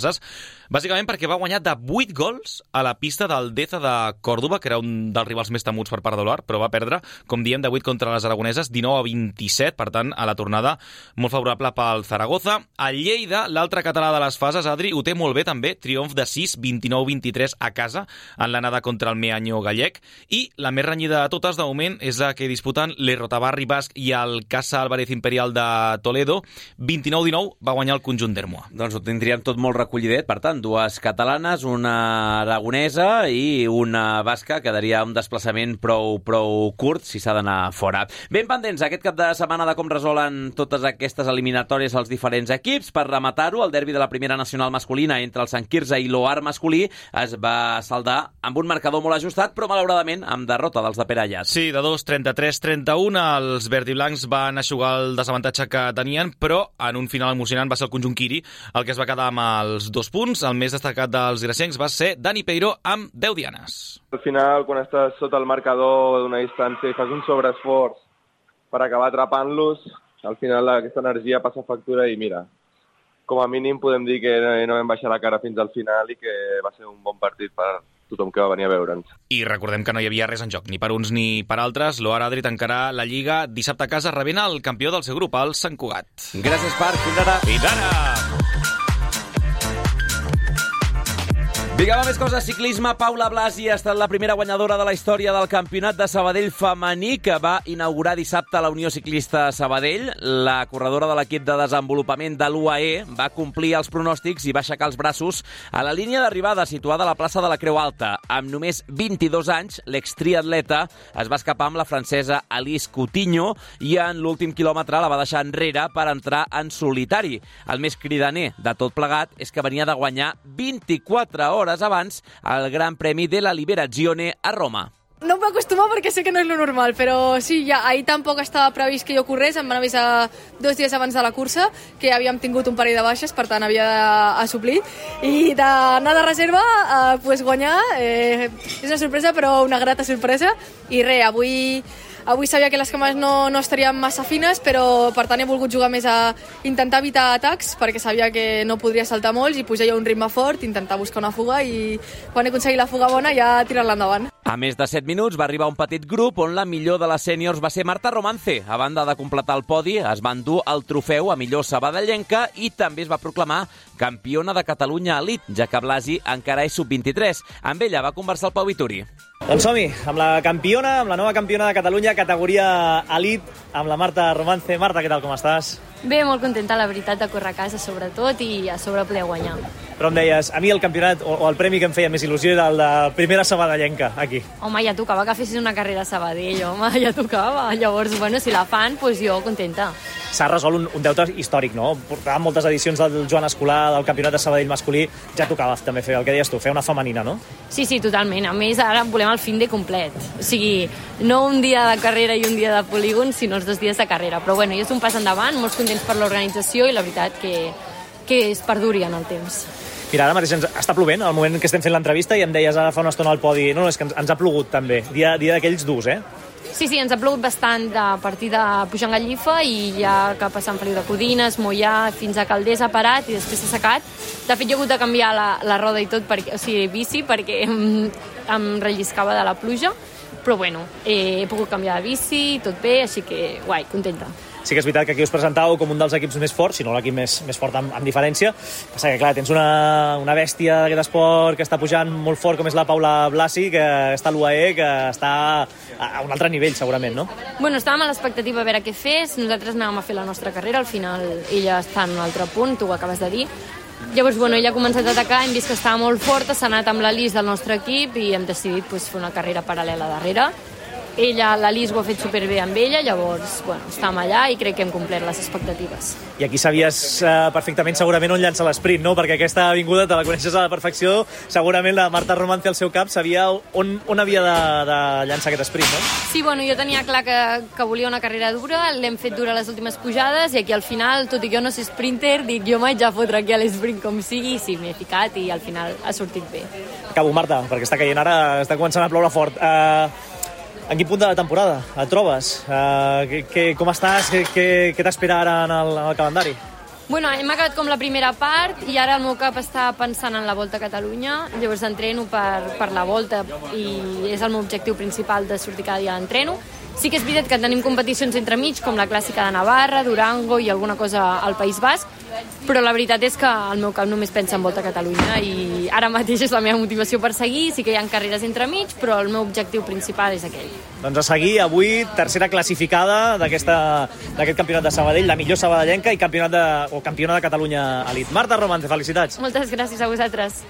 S8: aragoneses, bàsicament perquè va guanyar de 8 gols a la pista del Deza de Còrdoba, que era un dels rivals més temuts per part de l'Oar, però va perdre, com diem, de 8 contra les aragoneses, 19-27, per tant, a la tornada molt favorable pel Zaragoza. El Lleida, l'altre català de les fases, Adri, ho té molt bé també, triomf de 6, 29-23 a casa, en l'anada contra el Meaño gallec, i la més renyida de totes, de moment, és la que disputen l'Errotabarri Basc i el Casa Álvarez Imperial de Toledo. 29-19 va guanyar el conjunt d'Ermua.
S1: Doncs ho tindríem tot molt recollidet, per tant, dues catalanes, una aragonesa i una basca. Quedaria un desplaçament prou curt si s'ha d'anar fora. Ben pendents aquest cap de setmana de com resolen totes aquestes eliminatòries als diferents equips. Per rematar-ho, el derbi de la primera nacional masculina entre el Sant Quirze i l'Oar masculí es va saldar amb un marcador molt ajustat, però malauradament amb derrota dels de Pere Ayat.
S8: Sí, de 2, 33-31, els verdiblancs van eixugar el desavantatge que tenien, però en un final emocionant va ser el conjunt Quiri el que es va quedar amb els 2 punts. El més destacat dels graciencs va ser Dani Peiró amb 10 dianes.
S21: Al final, quan estàs sota el marcador d'una distància i fas un sobreesforç per acabar atrapant-los, al final aquesta energia passa factura i mira, com a mínim podem dir que no vam baixar la cara fins al final i que va ser un bon partit per tothom que va venir a veure'ns.
S8: I recordem que no hi havia res en joc, ni per uns ni per altres. L'Oar Adri tancarà la Lliga dissabte a casa rebent el campió del seu grup, el Sant Cugat.
S1: Gràcies, Parc. Fins ara.
S8: Fins ara!
S1: Vinga, va, més coses. Ciclisme. Paula Blasi ha estat la primera guanyadora de la història del Campionat de Sabadell femení, que va inaugurar dissabte la Unió Ciclista Sabadell. La corredora de l'equip de desenvolupament de l'UAE va complir els pronòstics i va aixecar els braços a la línia d'arribada, situada a la plaça de la Creu Alta. Amb només 22 anys, l'extriatleta es va escapar amb la francesa Alice Coutinho i en l'últim quilòmetre la va deixar enrere per entrar en solitari. El més cridaner de tot plegat és que venia de guanyar 24 hores abans el Gran Premi de la Liberazione a Roma.
S22: No em puc acostumar perquè sé que no és lo normal, però sí, ja ahir tampoc estava previst que jo corrés, em van avisar 2 dies abans de la cursa, que havíem tingut un parell de baixes, per tant havia de suplir, i d'anar de reserva, pues guanyar, és una sorpresa, però una grata sorpresa, i res, avui sabia que les cames no estarien massa fines, però per tant he volgut jugar més a intentar evitar atacs, perquè sabia que no podria saltar molts i pujar jo un ritme fort, intentar buscar una fuga i quan he aconseguit la fuga bona ja tirar-la endavant.
S1: A més de 7 minuts va arribar un petit grup on la millor de les sèniors va ser Marta Romance. A banda de completar el podi, es va endur el trofeu a millor sabadellenca i també es va proclamar campiona de Catalunya Elite, ja que Blasi encara és sub-23. Amb ella va conversar el Pau Vituri.
S23: Doncs som-hi, amb la nova campiona de Catalunya, categoria Elite, amb la Marta Romance. Marta, què tal, com estàs?
S24: Bé, molt contenta, la veritat, de córrer a casa, sobretot, i a sobre poder guanyar.
S23: Però em deies, a mi el campionat o el premi que em feia més il·lusió era el de primera sabadellenca, aquí.
S24: Home, ja tocava que fessis una carrera a Sabadell, home, ja tocava. Llavors, bueno, si la fan, doncs jo contenta.
S23: S'ha resolt un deute històric, no? Portàvem moltes edicions del Joan Escolar, del campionat de Sabadell masculí, ja tocava també fer el que deies tu, fer una femenina, no?
S24: Sí, totalment. A més, ara volem el fin de complet. O sigui, no un dia de carrera i un dia de polígon, sinó els 2 dies de carrera. Però bueno, ja és un pas endavant, molts contents per l'organització i la veritat que es perduri en el temps.
S23: Mira, ara mateix està plovent, al moment que estem fent l'entrevista, i em deies ara fa una estona al podi, no, és que ens ha plogut també, dia d'aquells durs, eh?
S24: Sí, ens ha plogut bastant a partir de pujar en Gallifa i ja cap a Sant Feliu de Codines, Moià, fins a Calders ha parat i després s'ha secat. De fet, jo he hagut de canviar la roda i tot, bici, perquè em relliscava de la pluja, però bueno, he pogut canviar de bici, tot bé, així que guai, contenta.
S23: Sí que és veritat que aquí us presentàveu com un dels equips més forts, si no l'equip més fort amb diferència. Passa que, clar, tens una bèstia d'aquest esport que està pujant molt fort, com és la Paula Blasi, que està a l'UAE, que està a un altre nivell, segurament, no?
S24: Bueno, estàvem a l'expectativa a veure què fes. Nosaltres anàvem a fer la nostra carrera, al final ella està en un altre punt, tu ho acabes de dir. Llavors, bueno, ella ha començat a atacar, hem vist que estava molt forta, s'ha anat amb la Lis del nostre equip i hem decidit fer una carrera paral·lela darrere. La Lis ho ha fet superbé amb ella, llavors, bueno, estàvem allà i crec que hem complert les expectatives.
S23: I aquí sabies perfectament segurament on llança l'esprint, no? Perquè aquesta avinguda te la coneixes a la perfecció, segurament la Marta Romance al seu cap sabia on havia de llançar aquest sprint, no?
S24: Sí, bueno, jo tenia clar que volia una carrera dura, l'hem fet dura les últimes pujades i aquí al final, tot i que jo no sé sprinter, dic jo m'haig de fotre aquí a l'esprint com sigui i sí, m'he ficat i al final ha sortit bé.
S23: Acabo, Marta, perquè està caient ara, està començant a ploure fort. En quin punt de la temporada et trobes? Com estàs? Què t'espera ara en el calendari?
S24: Bueno, hem acabat com la primera part i ara el meu cap està pensant en la Volta a Catalunya, llavors entreno per la Volta i és el meu objectiu principal de sortir cada dia a l'entreno. Sí que és veritat que tenim competicions entremig, com la Clàssica de Navarra, Durango i alguna cosa al País Basc, però la veritat és que el meu cap només pensa en Volta a Catalunya i ara mateix és la meva motivació per seguir. Sí que hi ha carreres entremig, però el meu objectiu principal és aquell.
S23: Doncs a seguir, avui, tercera classificada d'aquest campionat de Sabadell, la millor sabadellenca i campiona de Catalunya Elit. Marta Romance, felicitats.
S24: Moltes gràcies a vosaltres.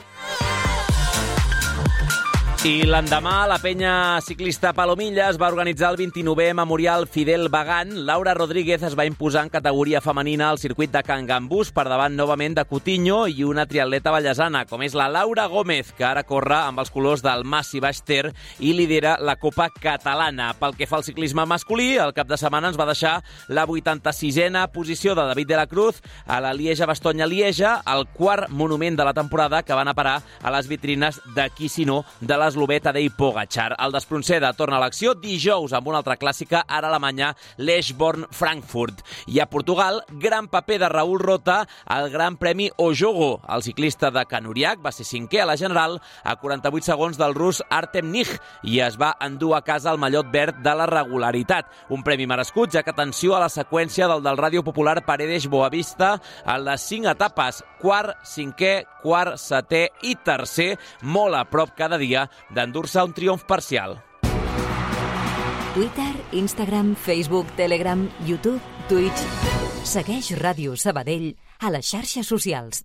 S1: I l'endemà, la penya ciclista Palomilles va organitzar el 29è Memorial Fidel Bagán. Laura Rodríguez es va imposar en categoria femenina al circuit de Can Gambús per davant novament de Coutinho i una triatleta ballesana, com és la Laura Gómez, que ara corre amb els colors del Massi Baix Ter i lidera la Copa Catalana. Pel que fa al ciclisme masculí, el cap de setmana ens va deixar la 86a posició de David de la Cruz a la Lieja-Bastogne-Lieja, el quart monument de la temporada que van a parar a les vitrines de qui si no de l'eslovè Tadej Pogačar. El d'Espronceda torna a l'acció dijous amb una altra clàssica, ara a Alemanya, l'Eschborn-Frankfurt. I a Portugal, gran paper de Raül Rota al Gran Premi Ojogo. El ciclista de Canuriac va ser cinquè a la general a 48 segons del rus Artem Nich i es va endur a casa el mallot verd de la regularitat. Un premi merescut, ja que atenció a la seqüència del Ràdio Popular Paredes Boavista a les 5 etapes, quart, cinquè, quart, setè i tercer, molt a prop cada dia d'endur-se un triomf parcial.
S2: Twitter, Instagram, Facebook, Telegram, YouTube, Twitch. Segueix Ràdio Sabadell a les xarxes socials.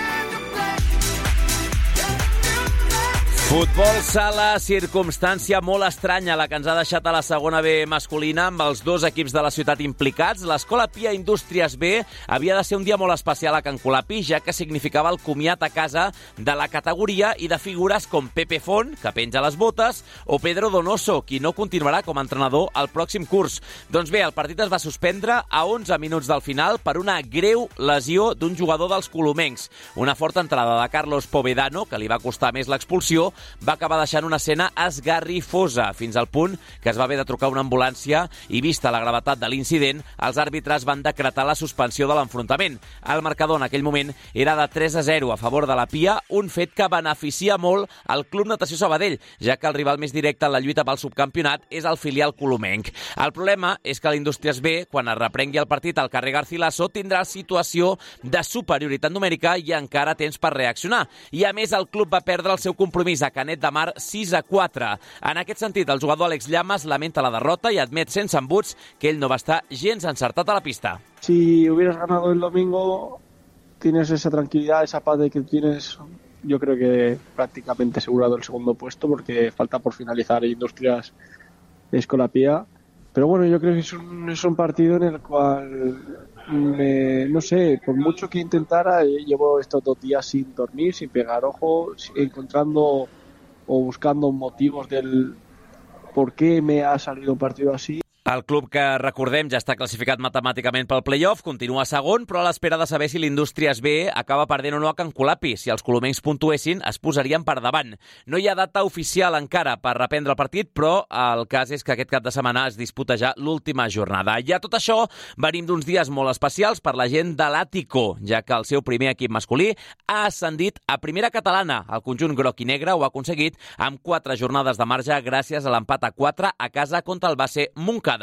S1: Futbol sala, circumstància molt estranya la que ens ha deixat a la segona B masculina amb els dos equips de la ciutat implicats. L'Escola Pia Indústries B havia de ser un dia molt especial a Can Colapi, ja que significava el comiat a casa de la categoria i de figures com Pepe Font, que penja les botes, o Pedro Donoso, qui no continuarà com a entrenador el pròxim curs. Doncs bé, el partit es va suspendre a 11 minuts del final per una greu lesió d'un jugador dels colomencs. Una forta entrada de Carlos Povedano, que li va costar més l'expulsió, va acabar deixant una escena esgarrifosa, fins al punt que es va haver de trucar una ambulància i, vista la gravetat de l'incident, els àrbitres van decretar la suspensió de l'enfrontament. El marcador en aquell moment era de 3-0 a favor de la Pia, un fet que beneficia molt el Club Natació Sabadell, ja que el rival més directe en la lluita pel subcampionat és el filial colomenc. El problema és que l'Indústries B, quan es reprengui el partit al carrer Garcilaso, tindrà situació de superioritat numèrica i encara temps per reaccionar. I a més, el club va perdre el seu compromís a Canet de Mar 6-4. En aquest sentit, el jugador Àlex Llamas lamenta la derrota i admet sense embuts que ell no va estar gens encertat a la pista.
S4: Si hubieras ganado el domingo, tienes esa tranquilidad, esa paz de que tienes, yo creo que prácticamente asegurado el segundo puesto, porque falta por finalizar Industrias Escolapía. Pero bueno, yo creo que es un partido en el cual, no sé, por mucho que intentara, llevo estos 2 días sin dormir, sin pegar ojo, encontrando o buscando motivos del por qué me ha salido un partido así.
S1: El club, que recordem ja està classificat matemàticament pel play-off, continua segon, però a l'espera de saber si l'Indústries B acaba perdent o no a Can Colapi. Si els colomencs puntuessin, es posarien per davant. No hi ha data oficial encara per reprendre el partit, però el cas és que aquest cap de setmana es disputa ja l'última jornada. I a tot això venim d'uns dies molt especials per la gent de l'Àtico, ja que el seu primer equip masculí ha ascendit a primera catalana. El conjunt groc i negre ho ha aconseguit amb 4 jornades de marge gràcies a l'empat a 4 a casa contra el Base Montcada.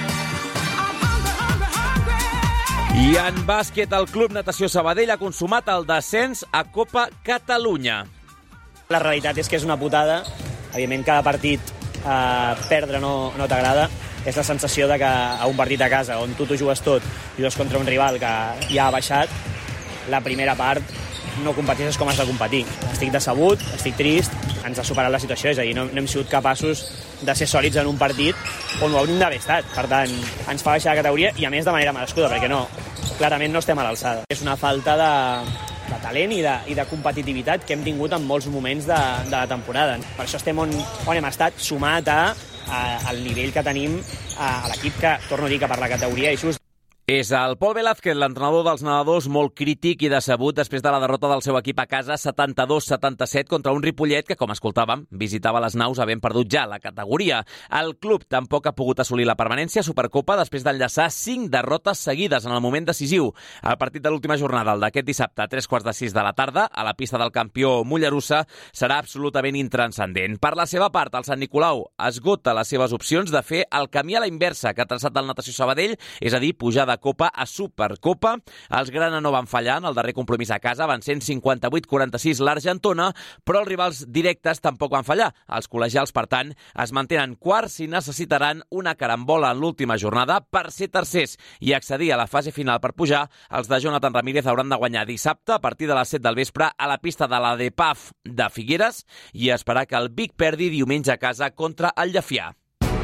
S1: I en bàsquet, el Club Natació Sabadell ha consumat el descens a Copa Catalunya.
S23: La realitat és que és una putada. Evidentment, cada partit perdre no t'agrada. És la sensació de que a un partit a casa on tu t'ho jugues tot i jugues contra un rival que ja ha baixat, la primera part no competeixes com has de competir. Estic decebut, estic trist, ens ha superat la situació, és a dir, no hem sigut capaços de ser sòlids en un partit on ho hauríem d'haver estat. Per tant, ens fa baixar la categoria i a més de manera merescuda, perquè no, clarament no estem a l'alçada. És una falta de talent i de competitivitat que hem tingut en molts moments de la temporada. Per això estem on hem estat, sumat al nivell que tenim a l'equip que, torno a dir, que per la categoria és just.
S1: És el Pol Velázquez, l'entrenador dels nedadors, molt crític i decebut després de la derrota del seu equip a casa 72-77 contra un Ripollet que, com escoltàvem, visitava les naus havent perdut ja la categoria. El club tampoc ha pogut assolir la permanència a Supercopa després d'enllaçar 5 derrotes seguides en el moment decisiu. El partit de l'última jornada, el d'aquest dissabte a 3:45 de la tarda, a la pista del campió Mollerussa, serà absolutament intranscendent. Per la seva part, el Sant Nicolau esgota les seves opcions de fer el camí a la inversa que ha traçat el Natació Sabadell, és a dir, pujar de Copa a Supercopa. Els grana no van fallar en el darrer compromís a casa, van ser 58-46 l'Argentona, però els rivals directes tampoc van fallar. Els col·legials, per tant, es mantenen quarts i necessitaran una carambola en l'última jornada per ser tercers i accedir a la fase final per pujar. Els de Jonathan Ramírez hauran de guanyar dissabte a partir de les 7 del vespre a la pista de la DEPAF de Figueres i esperar que el Vic perdi diumenge a casa contra el Llefià.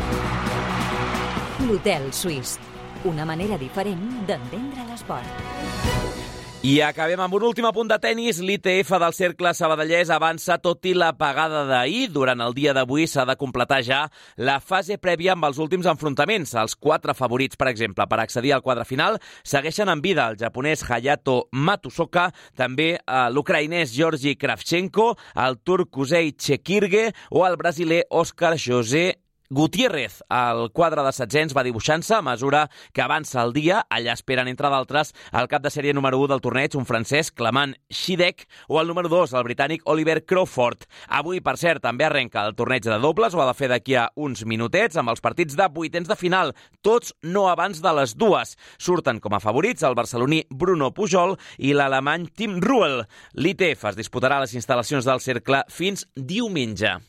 S2: L'Hotel Suís. Una manera diferent d'entendre l'esport.
S1: I acabem amb un últim apunt de tennis. L'ITF del Cercle Sabadellès avança tot i l'apagada d'ahir. Durant el dia d'avui s'ha de completar ja la fase prèvia amb els últims enfrontaments. Els 4 favorits, per exemple, per accedir al quadre final segueixen en vida. El japonès Hayato Matusoka, també l'ucraïnès Georgi Kravchenko, el turc Kuzey Chekirge o el brasiler Óscar José Gutiérrez. El quadre de setzents va dibuixant-se a mesura que avança el dia. Allà esperen, entre d'altres, el cap de sèrie número 1 del torneig, un francès, Clement Shidek, o el número 2, el britànic Oliver Crawford. Avui, per cert, també arrenca el torneig de dobles, ho ha de fer d'aquí a uns minutets, amb els partits de vuitens de final, tots no abans de les 2. Surten com a favorits el barceloní Bruno Pujol i l'alemany Tim Ruel. L'ITF es disputarà a les instal·lacions del Cercle fins diumenge.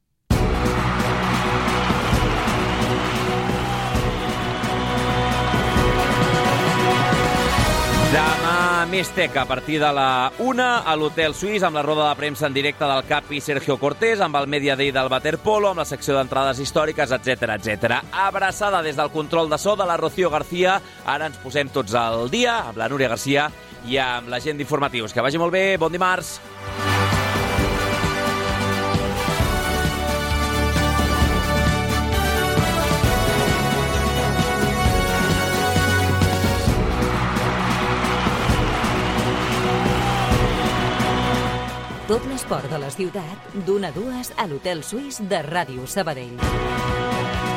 S1: Demà més teca a partir de la 1 a l'Hotel Suís amb la roda de premsa en directe del Capi Sergio Cortés, amb el Media Day del Waterpolo, amb la secció d'entrades històriques, etc etc. Abraçada des del control de so de la Rocío García. Ara ens posem tots al dia amb la Núria García i amb la gent d'informatius. Que vagi molt bé, bon dimarts.
S2: Tot l'esport de la ciutat, d'1 a 2 a l'Hotel Suís de Ràdio Sabadell.